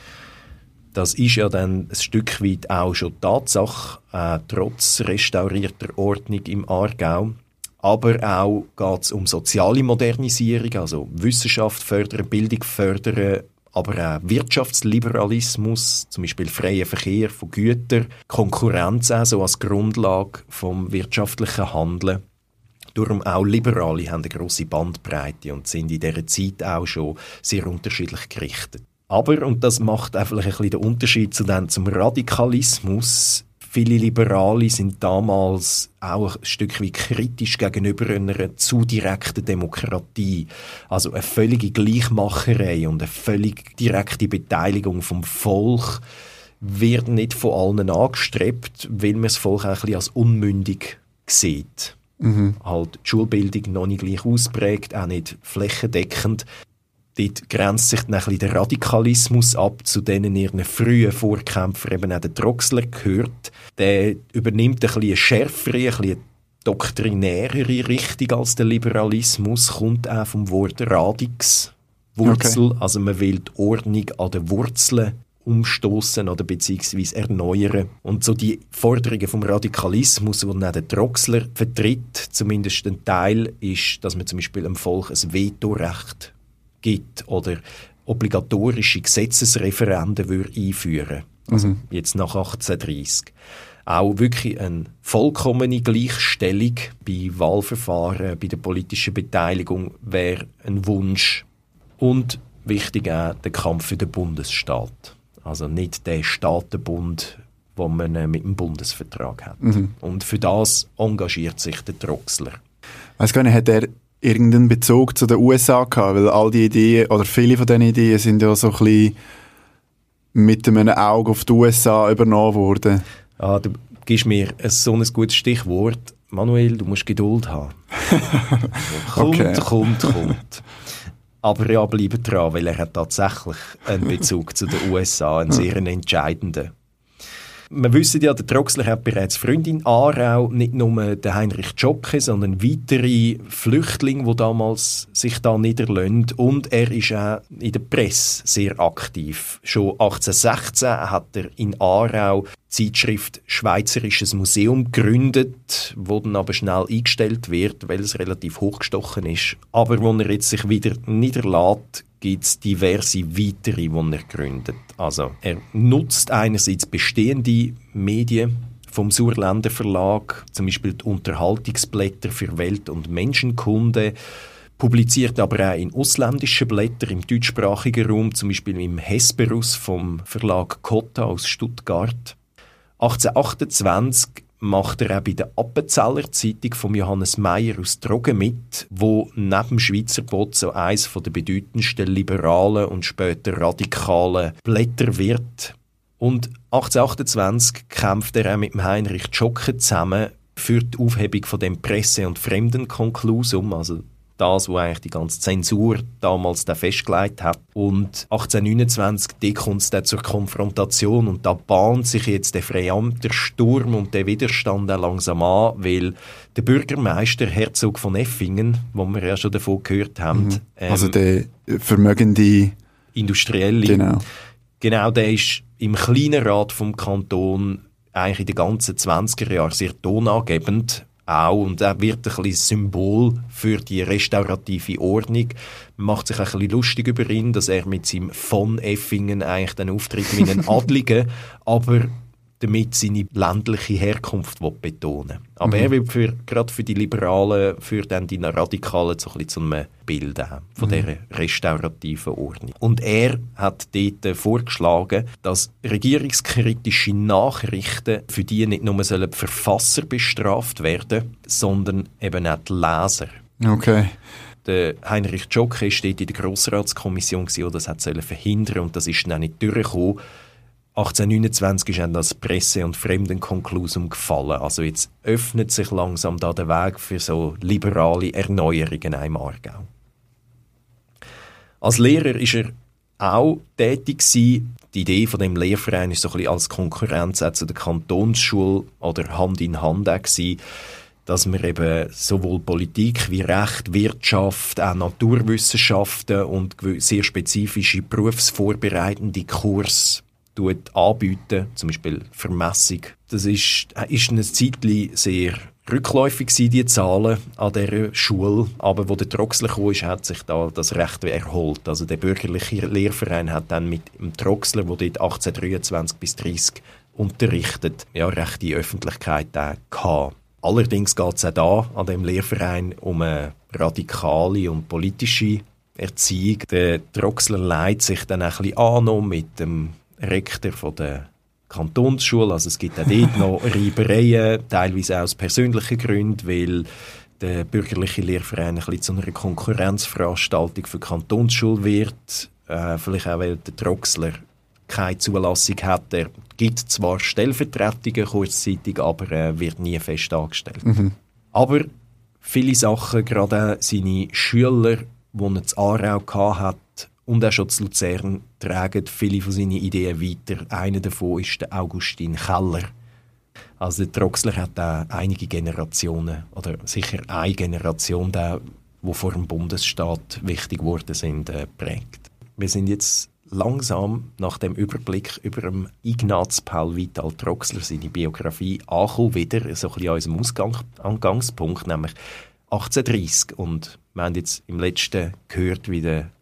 Das ist ja dann ein Stück weit auch schon Tatsache, äh, trotz restaurierter Ordnung im Aargau. Aber auch geht es um soziale Modernisierung, also Wissenschaft fördern, Bildung fördern, aber auch Wirtschaftsliberalismus, zum Beispiel freier Verkehr von Gütern, Konkurrenz auch so als Grundlage vom wirtschaftlichen Handeln. Darum auch Liberale haben eine grosse Bandbreite und sind in dieser Zeit auch schon sehr unterschiedlich gerichtet. Aber, und das macht einfach ein bisschen den Unterschied zu den, zum Radikalismus, viele Liberale sind damals auch ein Stück weit kritisch gegenüber einer zu direkten Demokratie. Also eine völlige Gleichmacherei und eine völlig direkte Beteiligung vom Volk wird nicht von allen angestrebt, weil man das Volk auch ein bisschen als unmündig sieht. Mhm. Halt die Schulbildung noch nicht gleich ausprägt, auch nicht flächendeckend. Dort grenzt sich dann ein bisschen der Radikalismus ab, zu denen ihren frühen Vorkämpfer eben auch der Troxler gehört. Der übernimmt ein bisschen eine schärfere, ein bisschen doktrinärere Richtung als der Liberalismus, kommt auch vom Wort Radix, Wurzel. Okay. Also man will die Ordnung an den Wurzeln umstoßen oder beziehungsweise erneuern. Und so die Forderungen vom Radikalismus, die dann der Troxler vertritt, zumindest ein Teil, ist, dass man zum Beispiel dem Volk ein Vetorecht gibt oder, obligatorische Gesetzesreferenden würde einführen. Also mhm. jetzt nach achtzehnhundertdreissig. Auch wirklich eine vollkommene Gleichstellung bei Wahlverfahren, bei der politischen Beteiligung wäre ein Wunsch. Und wichtig auch der Kampf für den Bundesstaat. Also nicht der Staatenbund, den man mit dem Bundesvertrag hat. Mhm. Und für das engagiert sich der Troxler. Ich weiss gar nicht, hat er irgendeinen Bezug zu den U S A gehabt? Weil all die Ideen, oder viele von diesen Ideen sind ja so ein bisschen mit einem Auge auf die U S A übernommen worden. Ah, du gibst mir so ein gutes Stichwort. Manuel, du musst Geduld haben. kommt, okay. kommt, kommt. Aber ja, bleibe dran, weil er hat tatsächlich einen Bezug zu den U S A, einen sehr entscheidenden. Wir wissen ja, der Troxler hat bereits Freunde in Aarau, nicht nur der Heinrich Zschokke, sondern weitere Flüchtlinge, die damals sich da niederlassen. Und er ist auch in der Presse sehr aktiv. Schon achtzehnhundertsechzehn hat er in Aarau die Zeitschrift «Schweizerisches Museum» gegründet, wo dann aber schnell eingestellt wird, weil es relativ hochgestochen ist. Aber wo er jetzt sich wieder niederlässt, gibt es diverse weitere, die er gründet. Also er nutzt einerseits bestehende Medien vom Surländer Verlag, zum Beispiel die Unterhaltungsblätter für Welt- und Menschenkunde, publiziert aber auch in ausländischen Blättern im deutschsprachigen Raum, zum Beispiel im Hesperus vom Verlag Cotta aus Stuttgart. achtzehnhundertachtundzwanzig macht er auch bei der Appenzeller Zeitung von Johannes Meyer aus Trogen mit, wo neben dem Schweizer Bot so eines der bedeutendsten liberalen und später radikalen Blätter wird. Und achtzehnhundertachtundzwanzig kämpft er auch mit dem Heinrich Zschokke zusammen für die Aufhebung von dem Presse- und Fremdenkonklusum, also das, was eigentlich die ganze Zensur damals da festgelegt hat. Und achtzehnhundertneunundzwanzig kommt es dann zur Konfrontation und da bahnt sich jetzt der Freamter Sturm und der Widerstand auch langsam an, weil der Bürgermeister Herzog von Effingen, wo wir ja schon davon gehört haben, mhm. ähm, also der vermögende Industrielle, genau. genau, der ist im kleinen Rat vom Kanton eigentlich in den ganzen zwanziger Jahren sehr tonangebend. Auch, und er wird ein bisschen Symbol für die restaurative Ordnung. Man macht sich ein bisschen lustig über ihn, dass er mit seinem von Effingen eigentlich den Auftritt wie einen Adligen, aber damit seine ländliche Herkunft betonen. Aber mhm. er will für, gerade für die Liberalen, für dann die Radikalen so ein bisschen zu einem Bild haben von mhm. dieser restaurativen Ordnung. Und er hat dort vorgeschlagen, dass regierungskritische Nachrichten für die nicht nur sollen die Verfasser bestraft werden, sondern eben auch die Leser. Okay. Der Heinrich Zschokke war dort in der Grossratskommission, die das hat verhindern und das ist dann auch nicht durchgekommen. achtzehnhundertneunundzwanzig ist dann das Presse- und Fremdenkonklusum gefallen. Also jetzt öffnet sich langsam da der Weg für so liberale Erneuerungen im Aargau. Als Lehrer ist er auch tätig gewesen. Die Idee von dem Lehrverein ist so ein bisschen als Konkurrenz auch zu der Kantonsschule oder Hand in Hand auch gewesen, dass man eben sowohl Politik wie Recht, Wirtschaft, auch Naturwissenschaften und sehr spezifische berufsvorbereitende Kurse anbieten, zum Beispiel Vermessung. Das ist, ist eine Zeitlang sehr rückläufig gewesen, die Zahlen an dieser Schule, aber wo der Troxler kam, hat sich da das Recht erholt. Also der bürgerliche Lehrverein hat dann mit dem Troxler, der dort achtzehnhundertdreiundzwanzig bis dreißig unterrichtet, ja, recht die Öffentlichkeit gehabt. Allerdings geht es auch da an dem Lehrverein um eine radikale und politische Erziehung. Der Troxler leitet sich dann ein bisschen an mit dem Rektor von der Kantonsschule. Also es gibt auch dort noch Reibereien, teilweise auch aus persönlichen Gründen, weil der bürgerliche Lehrverein ein bisschen zu einer Konkurrenzveranstaltung für die Kantonsschule wird. Äh, vielleicht auch, weil der Troxler keine Zulassung hat. Er gibt zwar Stellvertretungen kurzzeitig, aber er wird nie fest angestellt. Mhm. Aber viele Sachen, gerade auch seine Schüler, die er in Aarau hatte, und auch schon zu Luzern, tragen viele von seinen Ideen weiter. Einer davon ist der Augustin Keller. Also der Troxler hat auch einige Generationen, oder sicher eine Generation, die vor dem Bundesstaat wichtig geworden sind, äh, prägt. Wir sind jetzt langsam nach dem Überblick über dem Ignaz Paul Vital Troxler, seine Biografie, angekommen, wieder so ein bisschen an unserem Ausgang, Angangspunkt, nämlich achtzehnhundertdreißig. Und wir haben jetzt im letzten gehört, wie der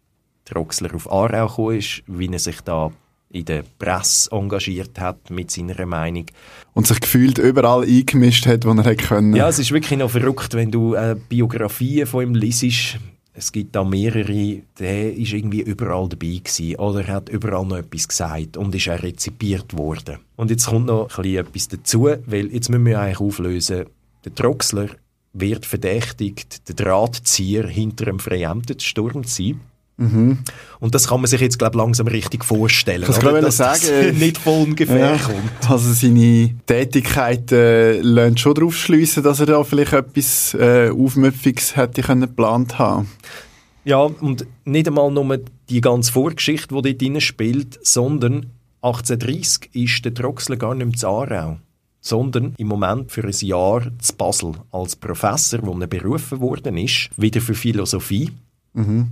Troxler auf Aarau gekommen ist, wie er sich da in der Presse engagiert hat mit seiner Meinung. Und sich gefühlt überall eingemischt hat, wo er hätte können. Ja, es ist wirklich noch verrückt, wenn du äh, Biografien von ihm liest. Es gibt da mehrere, der ist irgendwie überall dabei gewesen oder hat überall noch etwas gesagt und ist auch rezipiert worden. Und jetzt kommt noch ein bisschen etwas dazu, weil jetzt müssen wir eigentlich auflösen, der Troxler wird verdächtigt, der Drahtzieher hinter einem Freiämtersturm zu sein. Mhm. Und das kann man sich jetzt, glaube ich, langsam richtig vorstellen. Das oder? Dass sagen, das nicht von ungefähr ja, kommt. Also seine Tätigkeit äh, lässt schon darauf schliessen, dass er da vielleicht etwas äh, Aufmüpfiges hätte können geplant haben. Ja, und nicht einmal nur die ganze Vorgeschichte, die dort drin spielt, sondern achtzehnhundertdreissig ist der Troxler gar nicht mehr zu Aarau, sondern im Moment für ein Jahr zu Basel als Professor, wo er berufen worden ist, wieder für Philosophie. Mhm.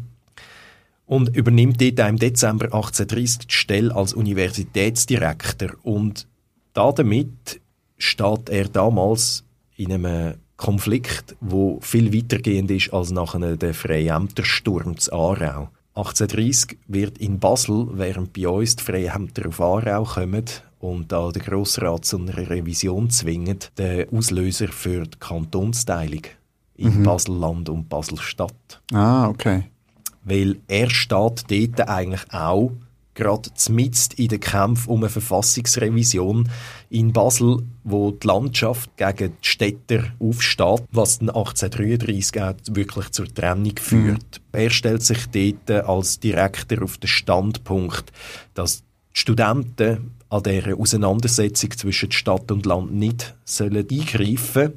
Und übernimmt dort im Dezember achtzehnhundertdreissig die Stelle als Universitätsdirektor. Und damit steht er damals in einem Konflikt, der viel weitergehend ist als nach dem Freiämtersturm zu Aarau. achtzehnhundertdreissig wird in Basel, während bei uns die Freiämter auf Aarau kommen und da der Grossrat zu einer Revision zwingt, der Auslöser für die Kantonsteilung in mhm. Basel-Land und Basel-Stadt. Ah, okay. Weil er steht dort eigentlich auch gerade mitten in den Kämpfen um eine Verfassungsrevision in Basel, wo die Landschaft gegen die Städter aufsteht, was dann achtzehnhundertdreiunddreissig auch wirklich zur Trennung führt. Mhm. Er stellt sich dort als Direktor auf den Standpunkt, dass die Studenten an dieser Auseinandersetzung zwischen Stadt und Land nicht sollen eingreifen sollen.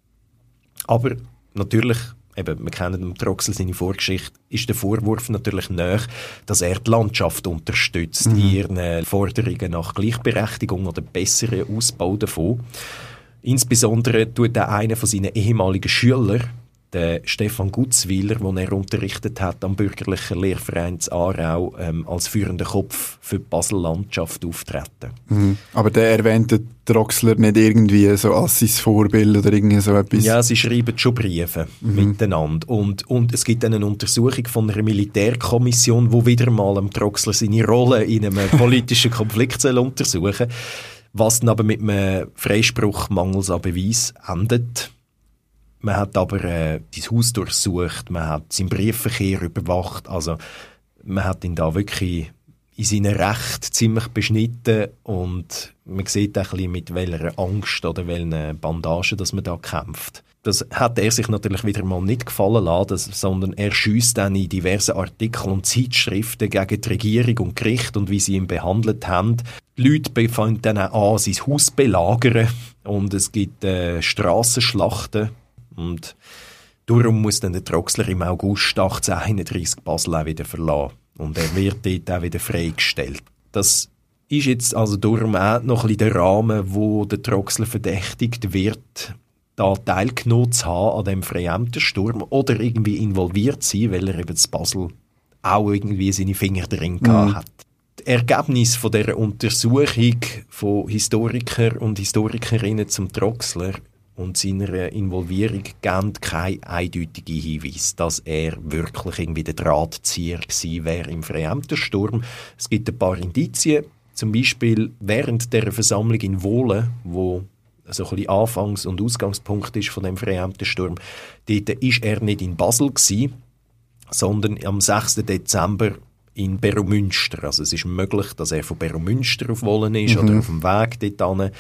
Aber natürlich, eben, wir kennen dem Troxler seine Vorgeschichte, ist der Vorwurf natürlich nahe, dass er die Landschaft unterstützt mhm. in ihren Forderungen nach Gleichberechtigung oder besseren Ausbau davon. Insbesondere tut er einer von seinen ehemaligen Schülern, der Stefan Gutzwiller, den er unterrichtet hat am bürgerlichen Lehrverein zu Aarau, ähm, als führender Kopf für die Basel-Landschaft auftreten. Mhm. Aber der erwähnt den Troxler nicht irgendwie so als sein Vorbild oder irgendwie so etwas? Ja, sie schreiben schon Briefe mhm. miteinander. Und, und es gibt eine Untersuchung von einer Militärkommission, die wieder mal am Troxler seine Rolle in einem politischen Konflikt soll untersuchen, was dann aber mit einem Freispruch mangels an Beweis endet. Man hat aber äh, sein Haus durchsucht, man hat seinen Briefverkehr überwacht, also man hat ihn da wirklich in seinen Rechten ziemlich beschnitten und man sieht auch ein bisschen, mit welcher Angst oder welchen Bandagen dass man da kämpft. Das hat er sich natürlich wieder mal nicht gefallen lassen, sondern er schiesst dann in diversen Artikeln und Zeitschriften gegen die Regierung und Gericht und wie sie ihn behandelt haben. Die Leute fangen dann auch an, sein Haus zu belagern und es gibt äh, Strassenschlachten. Und darum muss dann der Troxler im August achtzehnhunderteinunddreissig Basel auch wieder verlassen. Und er wird dort auch wieder freigestellt. Das ist jetzt also darum auch noch ein bisschen der Rahmen, wo der Troxler verdächtigt wird, da teilgenommen zu haben an diesem Freiämtersturm oder irgendwie involviert zu sein, weil er eben in Basel auch irgendwie seine Finger drin gehabt hat. Das Ergebnis von dieser Untersuchung von Historikern und Historikerinnen zum Troxler und seiner Involvierung geben keinen eindeutigen Hinweis, dass er wirklich irgendwie der Drahtzieher gewesen wäre im Freiämtersturm. Es gibt ein paar Indizien, zum Beispiel während der Versammlung in Wohlen, wo so ein bisschen Anfangs- und Ausgangspunkt ist von dem Freiämtersturm. Dort ist er nicht in Basel gewesen, sondern am sechsten Dezember in Beromünster. Also es ist möglich, dass er von Beromünster auf Wohlen ist mhm. oder auf dem Weg dorthin war.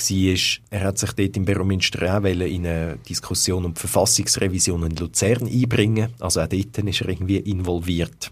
Er hat sich dort in Beromünster auch in eine Diskussion um die Verfassungsrevision in Luzern einbringen. Also auch dort ist er irgendwie involviert.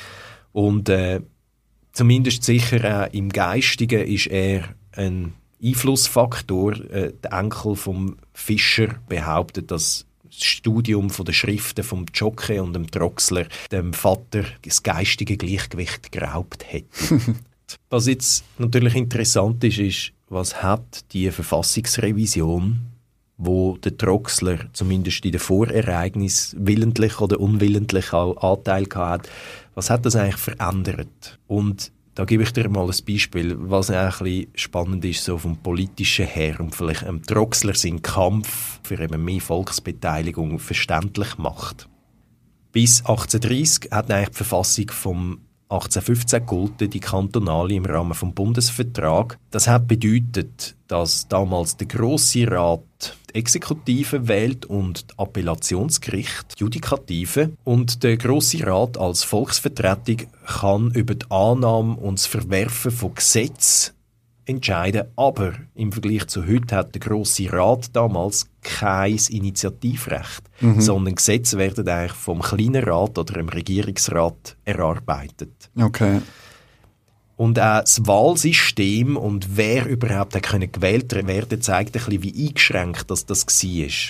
Und äh, zumindest sicher auch im Geistigen ist er ein Einflussfaktor. Äh, der Enkel vom Fischer behauptet, dass das Studium von der Schriften vom Zschocke und dem Troxler dem Vater das geistige Gleichgewicht geraubt hätte. Was jetzt natürlich interessant ist, ist, was hat die Verfassungsrevision, wo der Troxler zumindest in den Vorereignissen willentlich oder unwillentlich auch Anteil gehabt hat, was hat das eigentlich verändert? Und da gebe ich dir mal ein Beispiel, was ein bisschen spannend ist, so vom Politischen her und vielleicht ähm, Troxler seinen Kampf für eben mehr Volksbeteiligung verständlich macht. Bis achtzehnhundertdreissig hat eigentlich die Verfassung vom achtzehnhundertfünfzehn gegolten, die kantonale im Rahmen des Bundesvertrags. Das hat bedeutet, dass damals der Grosse Rat die Exekutive wählt und die Appellationsgericht, die Judikative. Und der Grosse Rat als Volksvertretung kann über die Annahme und das Verwerfen von Gesetzen entscheiden. Aber im Vergleich zu heute hat der Grosse Rat damals kein Initiativrecht, mhm. sondern Gesetze werden eigentlich vom kleinen Rat oder dem Regierungsrat erarbeitet. Okay. Und auch das Wahlsystem und wer überhaupt hat können gewählt werden, zeigt ein bisschen, wie eingeschränkt das, das war.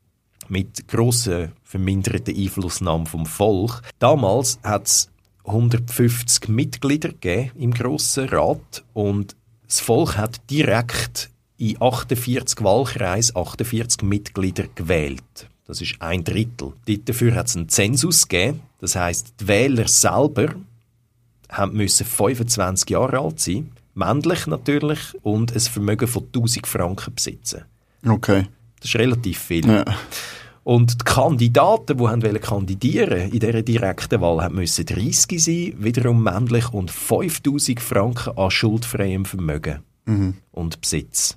Mit grosser verminderter Einflussnahme vom Volk. Damals hat es hundertfünfzig Mitglieder gegeben im Grossen Rat und das Volk hat direkt in achtundvierzig Wahlkreisen achtundvierzig Mitglieder gewählt. Das ist ein Drittel. Dafür hat es einen Zensus gegeben. Das heisst, die Wähler selber müssen fünfundzwanzig Jahre alt sein, männlich natürlich, und ein Vermögen von tausend Franken besitzen. Okay. Das ist relativ viel. Ja. Und die Kandidaten, die wollten kandidieren in dieser direkten Wahl, müssen dreißig sein, wiederum männlich, und fünftausend Franken an schuldfreiem Vermögen mhm. und Besitz.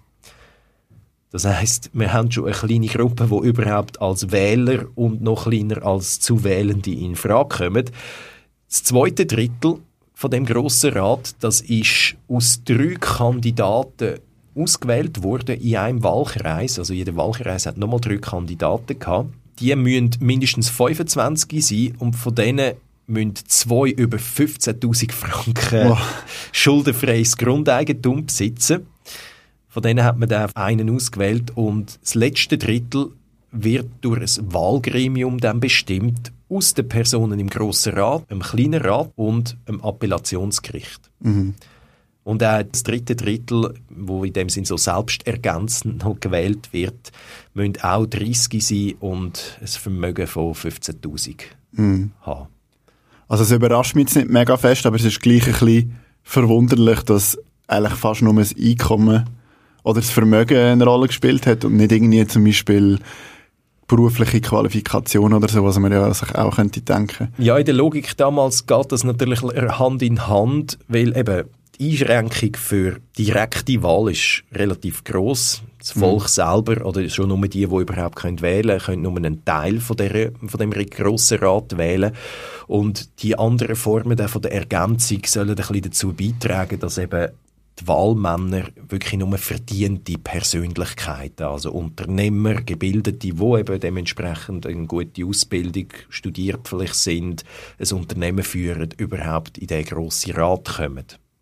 Das heisst, wir haben schon eine kleine Gruppe, die überhaupt als Wähler und noch kleiner als zu Wählende in Frage kommen. Das zweite Drittel von dem Grossen Rat, das ist aus drei Kandidaten ausgewählt worden in einem Wahlkreis. Also jeder Wahlkreis hat nochmal drei Kandidaten gehabt. Die müssen mindestens fünfundzwanzig sein und von denen müssen zwei über fünfzehntausend Franken oh. schuldenfreies Grundeigentum besitzen. Von denen hat man dann einen ausgewählt und das letzte Drittel wird durch ein Wahlgremium dann bestimmt aus den Personen im Grossen Rat, dem kleinen Rat und dem Appellationsgericht. Mhm. Und auch das dritte Drittel, wo in dem Sinn so selbstergänzend noch gewählt wird, müssen auch dreißig sein und ein Vermögen von fünfzehntausend mhm. haben. Also es überrascht mich jetzt nicht mega fest, aber es ist gleich ein bisschen verwunderlich, dass eigentlich fast nur das Einkommen oder das Vermögen eine Rolle gespielt hat und nicht irgendwie zum Beispiel berufliche Qualifikation oder so, was man ja sich auch könnte denken. Ja, in der Logik damals geht das natürlich Hand in Hand, weil eben die Einschränkung für direkte Wahl ist relativ gross. Das Volk mhm. selber, oder schon nur die, die überhaupt wählen können, können nur einen Teil von, der, von dem Grossen Rat wählen. Und die anderen Formen der, von der Ergänzung sollen ein bisschen dazu beitragen, dass eben die Wahlmänner wirklich nur verdiente Persönlichkeiten, also Unternehmer, Gebildete, die eben dementsprechend eine gute Ausbildung studiert vielleicht sind, ein Unternehmen führen, überhaupt in den Grossen Rat kommen.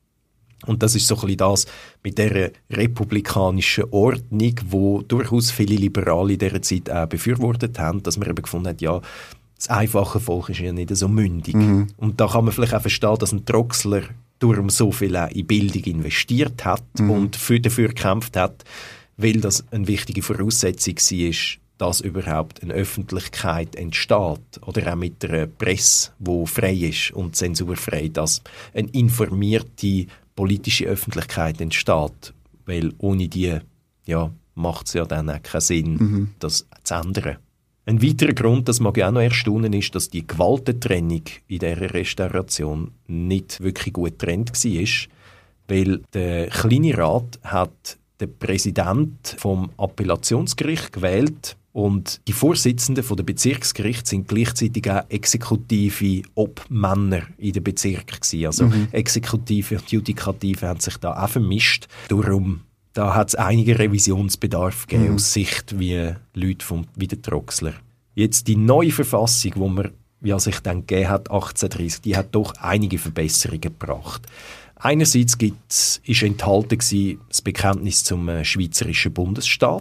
Und das ist so ein bisschen das mit dieser republikanischen Ordnung, wo durchaus viele Liberale in dieser Zeit auch befürwortet haben, dass man eben gefunden hat, ja, das einfache Volk ist ja nicht so mündig. Mhm. Und da kann man vielleicht auch verstehen, dass ein Troxler darum so viel auch in Bildung investiert hat mhm. und für, dafür gekämpft hat, weil das eine wichtige Voraussetzung war, dass überhaupt eine Öffentlichkeit entsteht. Oder auch mit einer Presse, die frei ist und zensurfrei, dass eine informierte politische Öffentlichkeit entsteht. Weil ohne die ja, macht es ja dann auch keinen Sinn, mhm. das zu ändern. Ein weiterer Grund, das mag ich auch noch erstaunen, ist, dass die Gewaltentrennung in dieser Restauration nicht wirklich gut getrennt war, weil der kleine Rat hat den Präsidenten vom Appellationsgericht gewählt und die Vorsitzenden von der Bezirksgericht sind gleichzeitig auch exekutive Obmänner in den Bezirken gewesen. Also mhm. Exekutive und Judikative haben sich da auch vermischt. Darum Da hat es einige Revisionsbedarf gegeben, mhm. aus Sicht wie Leute vom, wie der Troxler. Jetzt die neue Verfassung, die man ja, sich dann gegeben hat, achtzehnhundertdreissig, die hat doch einige Verbesserungen gebracht. Einerseits gibt's, ist enthalten gewesen, das Bekenntnis zum äh, schweizerischen Bundesstaat.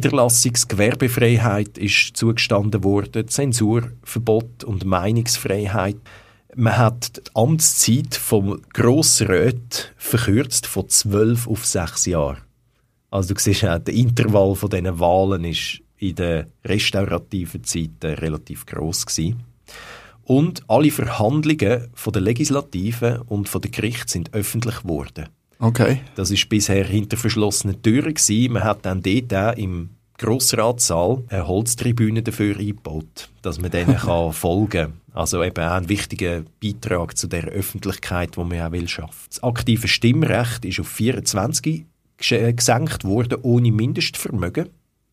Niederlassungsgewerbefreiheit ist zugestanden worden, Zensurverbot und Meinungsfreiheit. Man hat die Amtszeit vom Grossrat verkürzt von zwölf auf sechs Jahre. Also du siehst auch, der Intervall von diesen Wahlen ist in der restaurativen Zeit relativ gross gewesen. Und alle Verhandlungen von der Legislative und von der Gericht sind öffentlich geworden. Okay. Das war bisher hinter verschlossenen Türen gewesen. Man hat dann dort auch im Grossratssaal eine Holztribüne dafür eingebaut, dass man denen kann folgen kann. Also eben auch ein wichtiger Beitrag zu der Öffentlichkeit, die man auch will schaffen. Das aktive Stimmrecht ist auf vierundzwanzig gesenkt worden, ohne Mindestvermögen.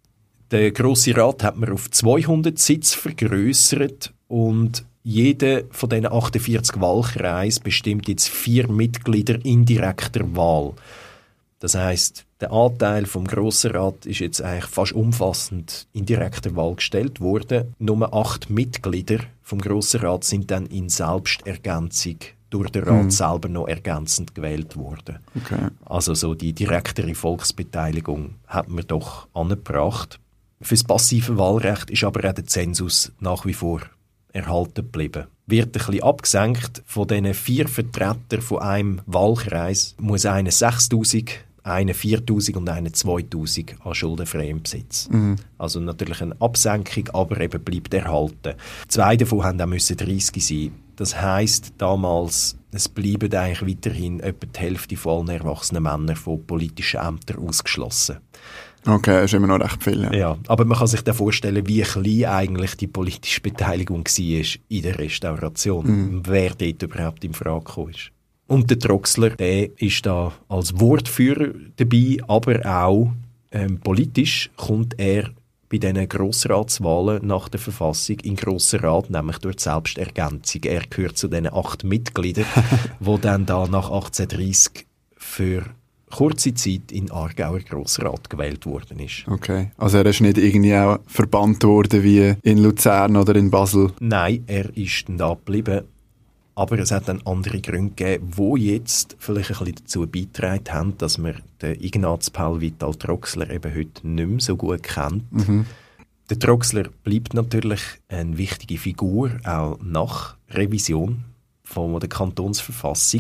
Der Grosse Rat hat man auf zweihundert Sitze vergrössert und jeder von diesen achtundvierzig Wahlkreisen bestimmt jetzt vier Mitglieder indirekter Wahl. Das heisst, der Anteil vom Grossen Rat ist jetzt eigentlich fast umfassend in direkter Wahl gestellt worden. Nur acht Mitglieder vom Grossen Rat sind dann in Selbstergänzung durch den Rat mhm. selber noch ergänzend gewählt worden. Okay. Also so die direktere Volksbeteiligung hat man doch angebracht. Für das passive Wahlrecht ist aber auch der Zensus nach wie vor erhalten geblieben. Wird ein bisschen abgesenkt. Von diesen vier Vertretern von einem Wahlkreis muss einer sechstausend, einer viertausend und einer zweitausend an schuldenfreiem Besitz. Mhm. Also natürlich eine Absenkung, aber eben bleibt erhalten. Zwei davon haben auch müssen dreißig sein. Das heisst damals, es bleiben eigentlich weiterhin etwa die Hälfte von allen erwachsenen Männern von politischen Ämtern ausgeschlossen. Okay, das ist immer noch recht viel. Ja. Ja, aber man kann sich dann vorstellen, wie klein eigentlich die politische Beteiligung war in der Restauration. Mhm. Wer dort überhaupt in Frage gekommen ist. Und der Troxler, der ist da als Wortführer dabei, aber auch ähm, politisch kommt er bei diesen Grossratswahlen nach der Verfassung in den Grossen Rat, nämlich durch die Selbstergänzung. Er gehört zu diesen acht Mitgliedern, die dann da nach achtzehnhundertdreissig für kurze Zeit in Aargauer Grossrat gewählt worden ist. Okay, also er ist nicht irgendwie auch verbannt worden wie in Luzern oder in Basel? Nein, er ist dann da geblieben. Aber es hat dann andere Gründe gegeben, die jetzt vielleicht ein bisschen dazu beigetragen haben, dass man den Ignaz Paul Vital Troxler eben heute nicht mehr so gut kennt. Mhm. Der Troxler bleibt natürlich eine wichtige Figur, auch nach Revision von der Kantonsverfassung.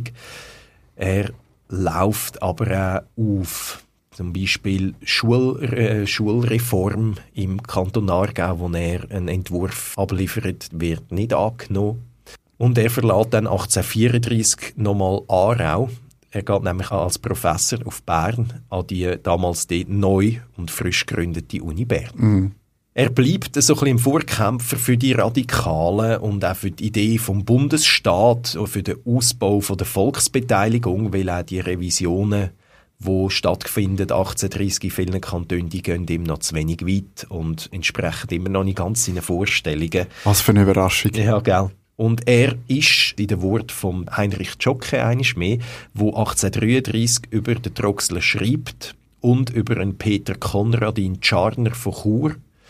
Er läuft aber auch auf. Zum Beispiel Schul, äh, Schulreform im Kanton Aargau, wo er einen Entwurf abliefert, wird nicht angenommen. Und er verlässt dann achtzehnhundertvierunddreissig nochmal Aarau. Er geht nämlich als Professor auf Bern an die damals die neu und frisch gegründete Uni Bern. Mhm. Er bleibt so ein bisschen im Vorkämpfer für die Radikalen und auch für die Idee vom Bundesstaat und für den Ausbau von der Volksbeteiligung, weil auch die Revisionen, die stattfinden achtzehnhundertdreissig in vielen Kantonen, die gehen ihm noch zu wenig weit und entsprechen immer noch nicht ganz seinen Vorstellungen. Was für eine Überraschung. Ja, gell. Und er ist in den Worten von Heinrich Zschokke einiges mehr, wo achtzehnhundertdreiunddreissig über den Troxler schreibt und über einen Peter Konradin Tscharner von Chur.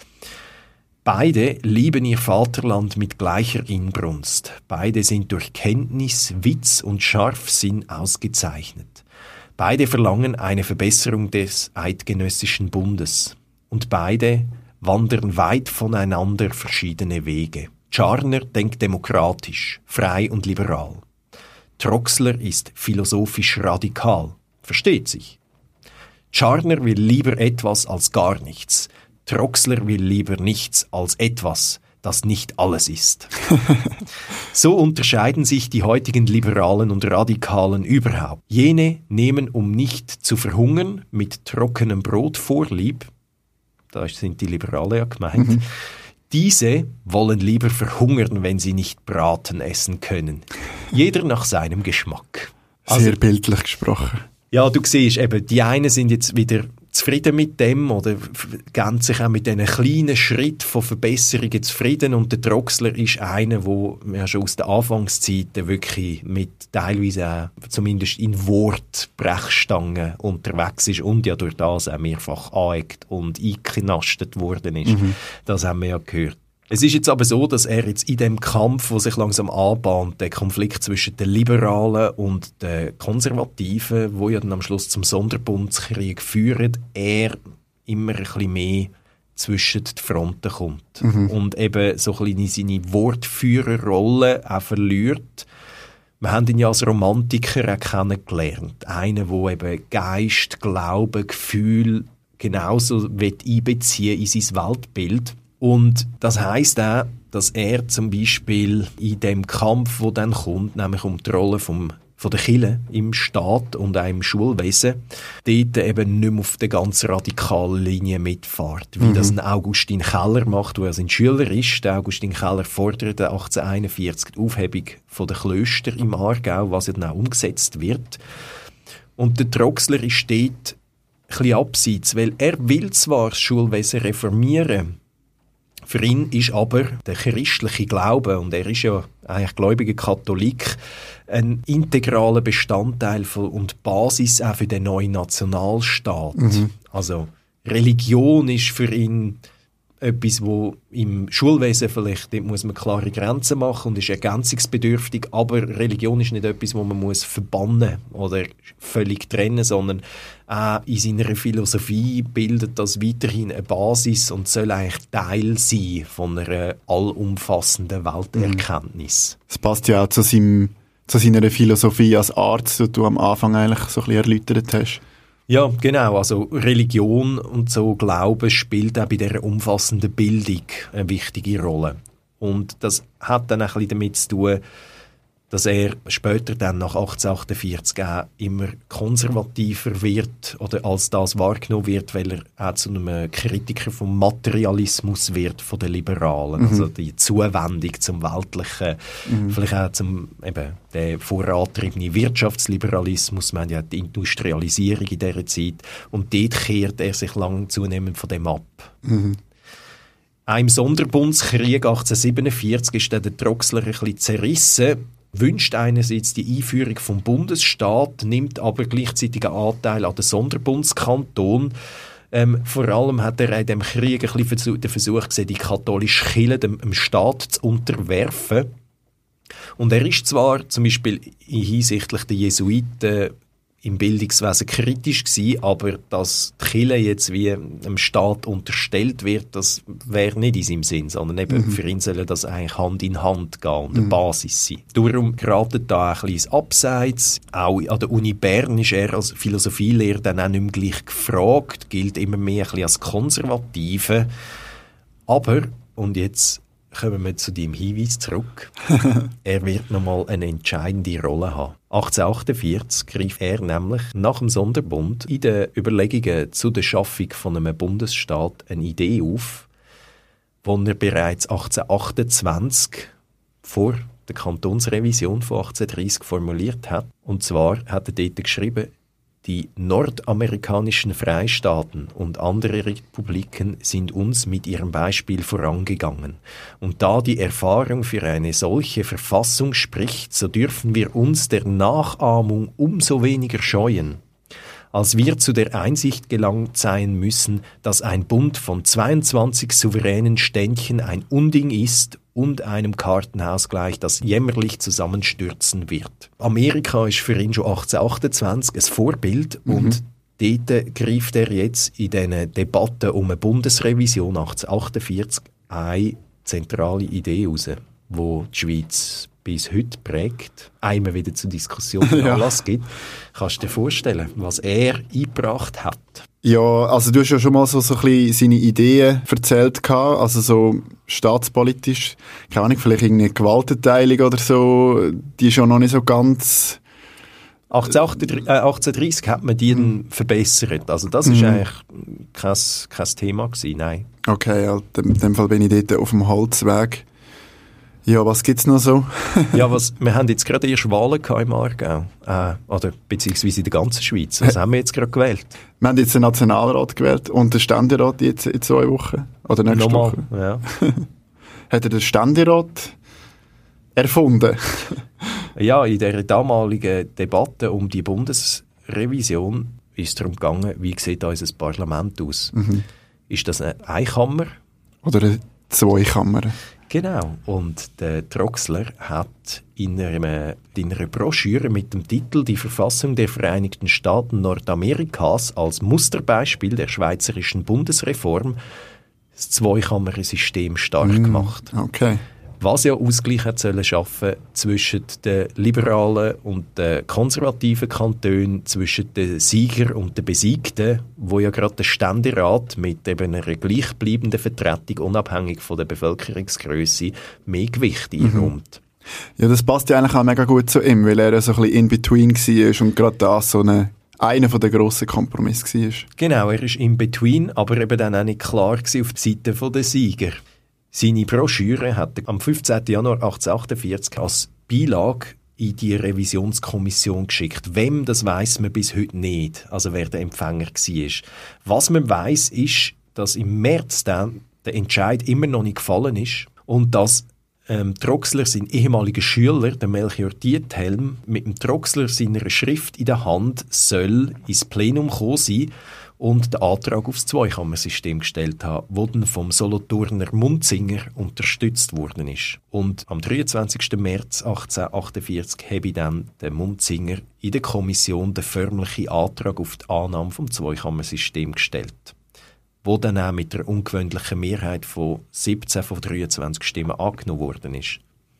Beide lieben ihr Vaterland mit gleicher Inbrunst. Beide sind durch Kenntnis, Witz und Scharfsinn ausgezeichnet. Beide verlangen eine Verbesserung des eidgenössischen Bundes. Und beide wandern weit voneinander verschiedene Wege. Tscharner denkt demokratisch, frei und liberal. Troxler ist philosophisch radikal. Versteht sich. Tscharner will lieber etwas als gar nichts. Troxler will lieber nichts als etwas, das nicht alles ist. So unterscheiden sich die heutigen Liberalen und Radikalen überhaupt. Jene nehmen, um nicht zu verhungern, mit trockenem Brot Vorlieb. Da sind die Liberalen ja gemeint. Mhm. Diese wollen lieber verhungern, wenn sie nicht Braten essen können. Jeder nach seinem Geschmack. Also, sehr bildlich gesprochen. Ja, du siehst eben, die einen sind jetzt wieder zufrieden mit dem oder geben sich auch mit diesen kleinen Schritten von Verbesserungen zufrieden und der Troxler ist einer, der ja schon aus der Anfangszeit wirklich mit teilweise auch, zumindest in Wortbrechstangen unterwegs ist und ja durch das auch mehrfach angeeckt und eingeknastet worden ist. Mhm. Das haben wir ja gehört. Es ist jetzt aber so, dass er jetzt in dem Kampf, der sich langsam anbahnt, der Konflikt zwischen den Liberalen und den Konservativen, wo ja dann am Schluss zum Sonderbundskrieg führt, er immer ein bisschen mehr zwischen die Fronten kommt. Mhm. Und eben so ein bisschen seine Wortführerrolle auch verliert. Wir haben ihn ja als Romantiker auch kennengelernt. Einer, der eben Geist, Glaube, Gefühl genauso einbeziehen in sein Weltbild. Und das heisst auch, dass er zum Beispiel in dem Kampf, der dann kommt, nämlich um die Rolle vom von der Kirche im Staat und auch im Schulwesen dort eben nicht mehr auf der ganz radikalen Linie mitfährt, wie mhm. das ein Augustin Keller macht, der sein Schüler ist. Der Augustin Keller forderte achtzehnhunderteinundvierzig die Aufhebung von der Klöster im Aargau, was ja dann auch umgesetzt wird. Und der Troxler ist dort ein bisschen abseits, weil er will zwar das Schulwesen reformieren. Für ihn ist aber der christliche Glaube, und er ist ja eigentlich gläubiger Katholik, ein integraler Bestandteil von, und Basis auch für den neuen Nationalstaat. Mhm. Also Religion ist für ihn etwas, wo im Schulwesen vielleicht, dort muss man klare Grenzen machen und ist ergänzungsbedürftig, aber Religion ist nicht etwas, wo man muss verbannen oder völlig trennen, sondern auch in seiner Philosophie bildet das weiterhin eine Basis und soll eigentlich Teil sein von einer allumfassenden Welterkenntnis. Das passt ja auch zu, seinem, zu seiner Philosophie als Arzt, die du am Anfang eigentlich so ein bisschen erläutert hast. Ja, genau. Also Religion und so Glaube spielt auch bei dieser umfassenden Bildung eine wichtige Rolle. Und das hat dann ein bisschen damit zu tun, dass er später dann nach achtzehnhundertachtundvierzig auch immer konservativer wird oder als das wahrgenommen wird, weil er auch zu einem Kritiker vom Materialismus wird, von den Liberalen. Mhm. Also die Zuwendung zum Weltlichen, mhm. vielleicht auch zum eben, der vorantriebene Wirtschaftsliberalismus. Wir haben ja die Industrialisierung in dieser Zeit und dort kehrt er sich lang zunehmend von dem ab. Mhm. Auch im Sonderbundskrieg achtzehnhundertsiebenundvierzig ist dann der Troxler ein bisschen zerrissen, wünscht einerseits die Einführung vom Bundesstaat, nimmt aber gleichzeitig einen Anteil an den Sonderbundskanton. Ähm, vor allem hat er in diesem Krieg ein bisschen versuch, den Versuch gesehen, die katholische Kirche dem, dem Staat zu unterwerfen. Und er ist zwar zum Beispiel hinsichtlich der Jesuiten im Bildungswesen kritisch gewesen, aber dass die Kirche jetzt wie einem Staat unterstellt wird, das wäre nicht in seinem Sinn, sondern eben mhm. für ihn soll das eigentlich Hand in Hand gehen und eine mhm. Basis sein. Darum geratet da ein bisschen Abseits. Auch an der Uni Bern ist er als Philosophielehrer dann auch nicht mehr gleich gefragt, gilt immer mehr ein bisschen als Konservative. Aber, und jetzt kommen wir zu deinem Hinweis zurück, er wird nochmal eine entscheidende Rolle haben. achtzehnhundertachtundvierzig griff er nämlich nach dem Sonderbund in den Überlegungen zu der Schaffung von einem Bundesstaat eine Idee auf, die er bereits achtzehnhundertachtundzwanzig vor der Kantonsrevision von achtzehnhundertdreißig formuliert hat. Und zwar hat er dort geschrieben, die nordamerikanischen Freistaaten und andere Republiken sind uns mit ihrem Beispiel vorangegangen. Und da die Erfahrung für eine solche Verfassung spricht, so dürfen wir uns der Nachahmung umso weniger scheuen, als wir zu der Einsicht gelangt sein müssen, dass ein Bund von zweiundzwanzig souveränen Ständchen ein Unding ist und einem Kartenhaus gleich, das jämmerlich zusammenstürzen wird. Amerika ist für ihn schon achtzehnhundertachtundzwanzig ein Vorbild mhm. und dort greift er jetzt in diesen Debatten um eine Bundesrevision achtzehnhundertachtundvierzig eine zentrale Idee raus, die die Schweiz bis heute prägt, einmal wieder zur Diskussion ja. Anlass gibt. Kannst du dir vorstellen, was er eingebracht hat? Ja, also du hast ja schon mal so, so ein bisschen seine Ideen erzählt gehabt, also so staatspolitisch, keine Ahnung, vielleicht irgendeine Gewaltenteilung oder so, die ist ja noch nicht so ganz... achtzehnhundertdreißig hat man die dann verbessert, also das ist mhm. eigentlich kein, kein Thema gewesen, nein. Okay, ja, in dem Fall bin ich dort auf dem Holzweg. Ja, was gibt's noch so? ja, was, wir haben jetzt gerade erst Wahlen gehabt im Aargau, äh, oder beziehungsweise in der ganzen Schweiz. Was haben wir jetzt gerade gewählt? Wir haben jetzt den Nationalrat gewählt und den Ständerat jetzt in zwei Wochen, oder nächste Nochmal, Woche. Ja. Hat er den Ständerat erfunden? ja, in der damaligen Debatte um die Bundesrevision ist es darum gegangen, wie sieht unser Parlament aus? Mhm. Ist das eine Einkammer? Oder eine Zweikammer? Genau, und der Troxler hat in einer, in einer Broschüre mit dem Titel «Die Verfassung der Vereinigten Staaten Nordamerikas» als Musterbeispiel der schweizerischen Bundesreform das Zweikammersystem stark mm, gemacht. Okay. Was ja Ausgleich hat sollen schaffen zwischen den liberalen und den konservativen Kantonen, zwischen den Sieger und den Besiegten, wo ja gerade der Ständerat mit eben einer gleichbleibenden Vertretung unabhängig von der Bevölkerungsgröße mehr Gewicht einräumt. Ja, das passt ja eigentlich auch mega gut zu ihm, weil er ja so ein bisschen in between war und gerade das so eine, einer der grossen Kompromisse war. Genau, er ist in between, aber eben dann auch nicht klar auf der Seite der Sieger. Seine Broschüre hat er am fünfzehnten Januar achtzehnhundertachtundvierzig als Beilage in die Revisionskommission geschickt. Wem, das weiss man bis heute nicht, also wer der Empfänger war. Was man weiss, ist, dass im März dann der Entscheid immer noch nicht gefallen ist und dass ähm, Troxler, sein ehemaliger Schüler, der Melchior Diethelm, mit dem Troxler seiner Schrift in der Hand soll ins Plenum kommen sein und den Antrag aufs Zweikammersystem gestellt haben, der dann vom Solothurner Munzinger unterstützt worden ist. Und am dreiundzwanzigsten März achtzehnhundertachtundvierzig habe dann der Munzinger in der Kommission den förmlichen Antrag auf die Annahme vom Zweikammersystem gestellt, wo dann auch mit der ungewöhnlichen Mehrheit von siebzehn von dreiundzwanzig Stimmen angenommen worden ist.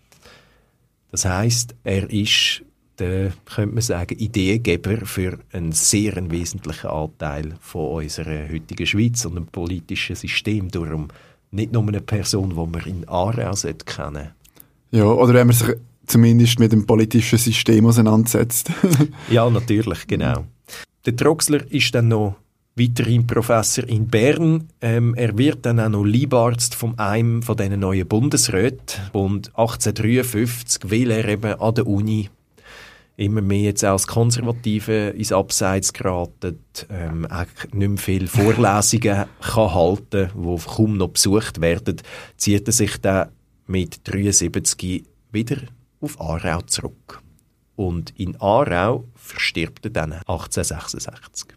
Das heisst, er ist der, könnte man sagen, Ideengeber für einen sehr wesentlichen Anteil von unserer heutigen Schweiz und dem politischen System. Darum nicht nur eine Person, die man in Aarau kennen sollte. Ja, oder wenn man sich zumindest mit dem politischen System auseinandersetzt. Ja, natürlich, genau. Der Troxler ist dann noch weiterhin Professor in Bern. Ähm, er wird dann auch noch Leibarzt von einem von diesen neuen Bundesräten. Und achtzehnhundertdreiundfünfzig will er eben an der Uni immer mehr jetzt auch als Konservative ins Abseits geraten, ähm, auch nicht mehr viele Vorlesungen kann halten, die kaum noch besucht werden, zieht er sich dann mit dreiundsiebzig wieder auf Aarau zurück. Und in Aarau verstirbt er dann achtzehnhundertsechsundsechzig.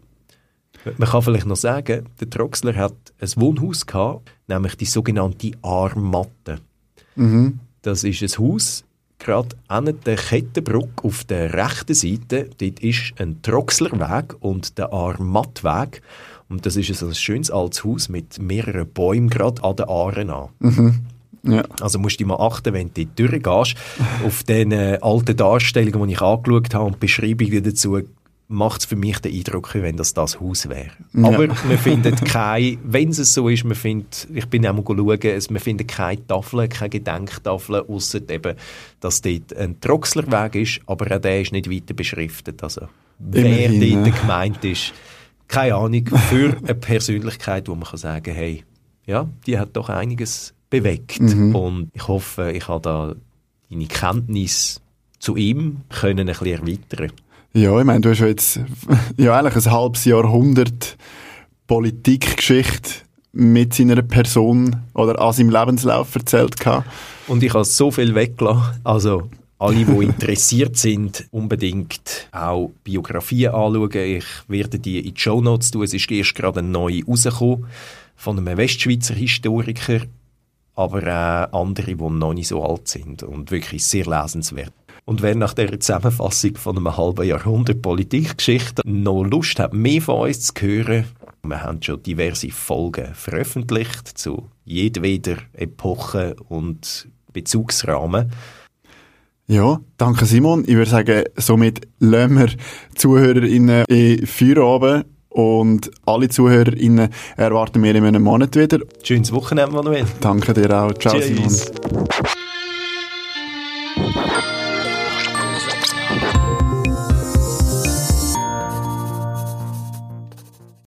Man kann vielleicht noch sagen, der Troxler hat ein Wohnhaus gehabt, nämlich die sogenannte Aarmatte. Mhm. Das ist ein Haus, gerade an der Kettenbrücke auf der rechten Seite. Dort ist ein Troxlerweg und der Aarmattweg. Und das ist ein schönes altes Haus mit mehreren Bäumen gerade an der Aare an. Mhm. Ja. Also musst du mal achten, wenn du dort durchgehst, auf den äh, alten Darstellungen, die ich angeschaut habe und Beschreibungen dazu, macht es für mich den Eindruck, wenn das das Haus wäre. Ja. Aber man findet keine, wenn es so ist, man findet, ich bin auch mal schauen, man findet keine Tafeln, keine Gedenktafeln, ausser eben, dass dort ein Troxlerweg ist, aber auch der ist nicht weiter beschriftet. Also wer Immerhin, dort ja. gemeint ist, keine Ahnung, für eine Persönlichkeit, wo man kann sagen, hey, ja, die hat doch einiges bewegt. Mhm. Und ich hoffe, ich habe da deine Kenntnis zu ihm können ein bisschen erweitern. Ja, ich meine, du hast ja jetzt ja, eigentlich ein halbes Jahrhundert Politikgeschichte mit seiner Person oder an seinem Lebenslauf erzählt gehabt. Und ich habe so viel weggelassen. Also alle, die interessiert sind, unbedingt auch Biografien anschauen. Ich werde die in die Shownotes tun. Es ist erst gerade eine neue rausgekommen von einem Westschweizer Historiker, aber auch andere, die noch nicht so alt sind und wirklich sehr lesenswert. Und wer nach dieser Zusammenfassung von einem halben Jahrhundert Politikgeschichte noch Lust hat, mehr von uns zu hören, wir haben schon diverse Folgen veröffentlicht zu jedweder Epoche und Bezugsrahmen. Ja, danke Simon. Ich würde sagen, somit lassen wir ZuhörerInnen in Feierabend und alle ZuhörerInnen erwarten wir in einem Monat wieder. Schönes Wochenende, Manuel. Danke dir auch. Ciao, Tschüss. Simon.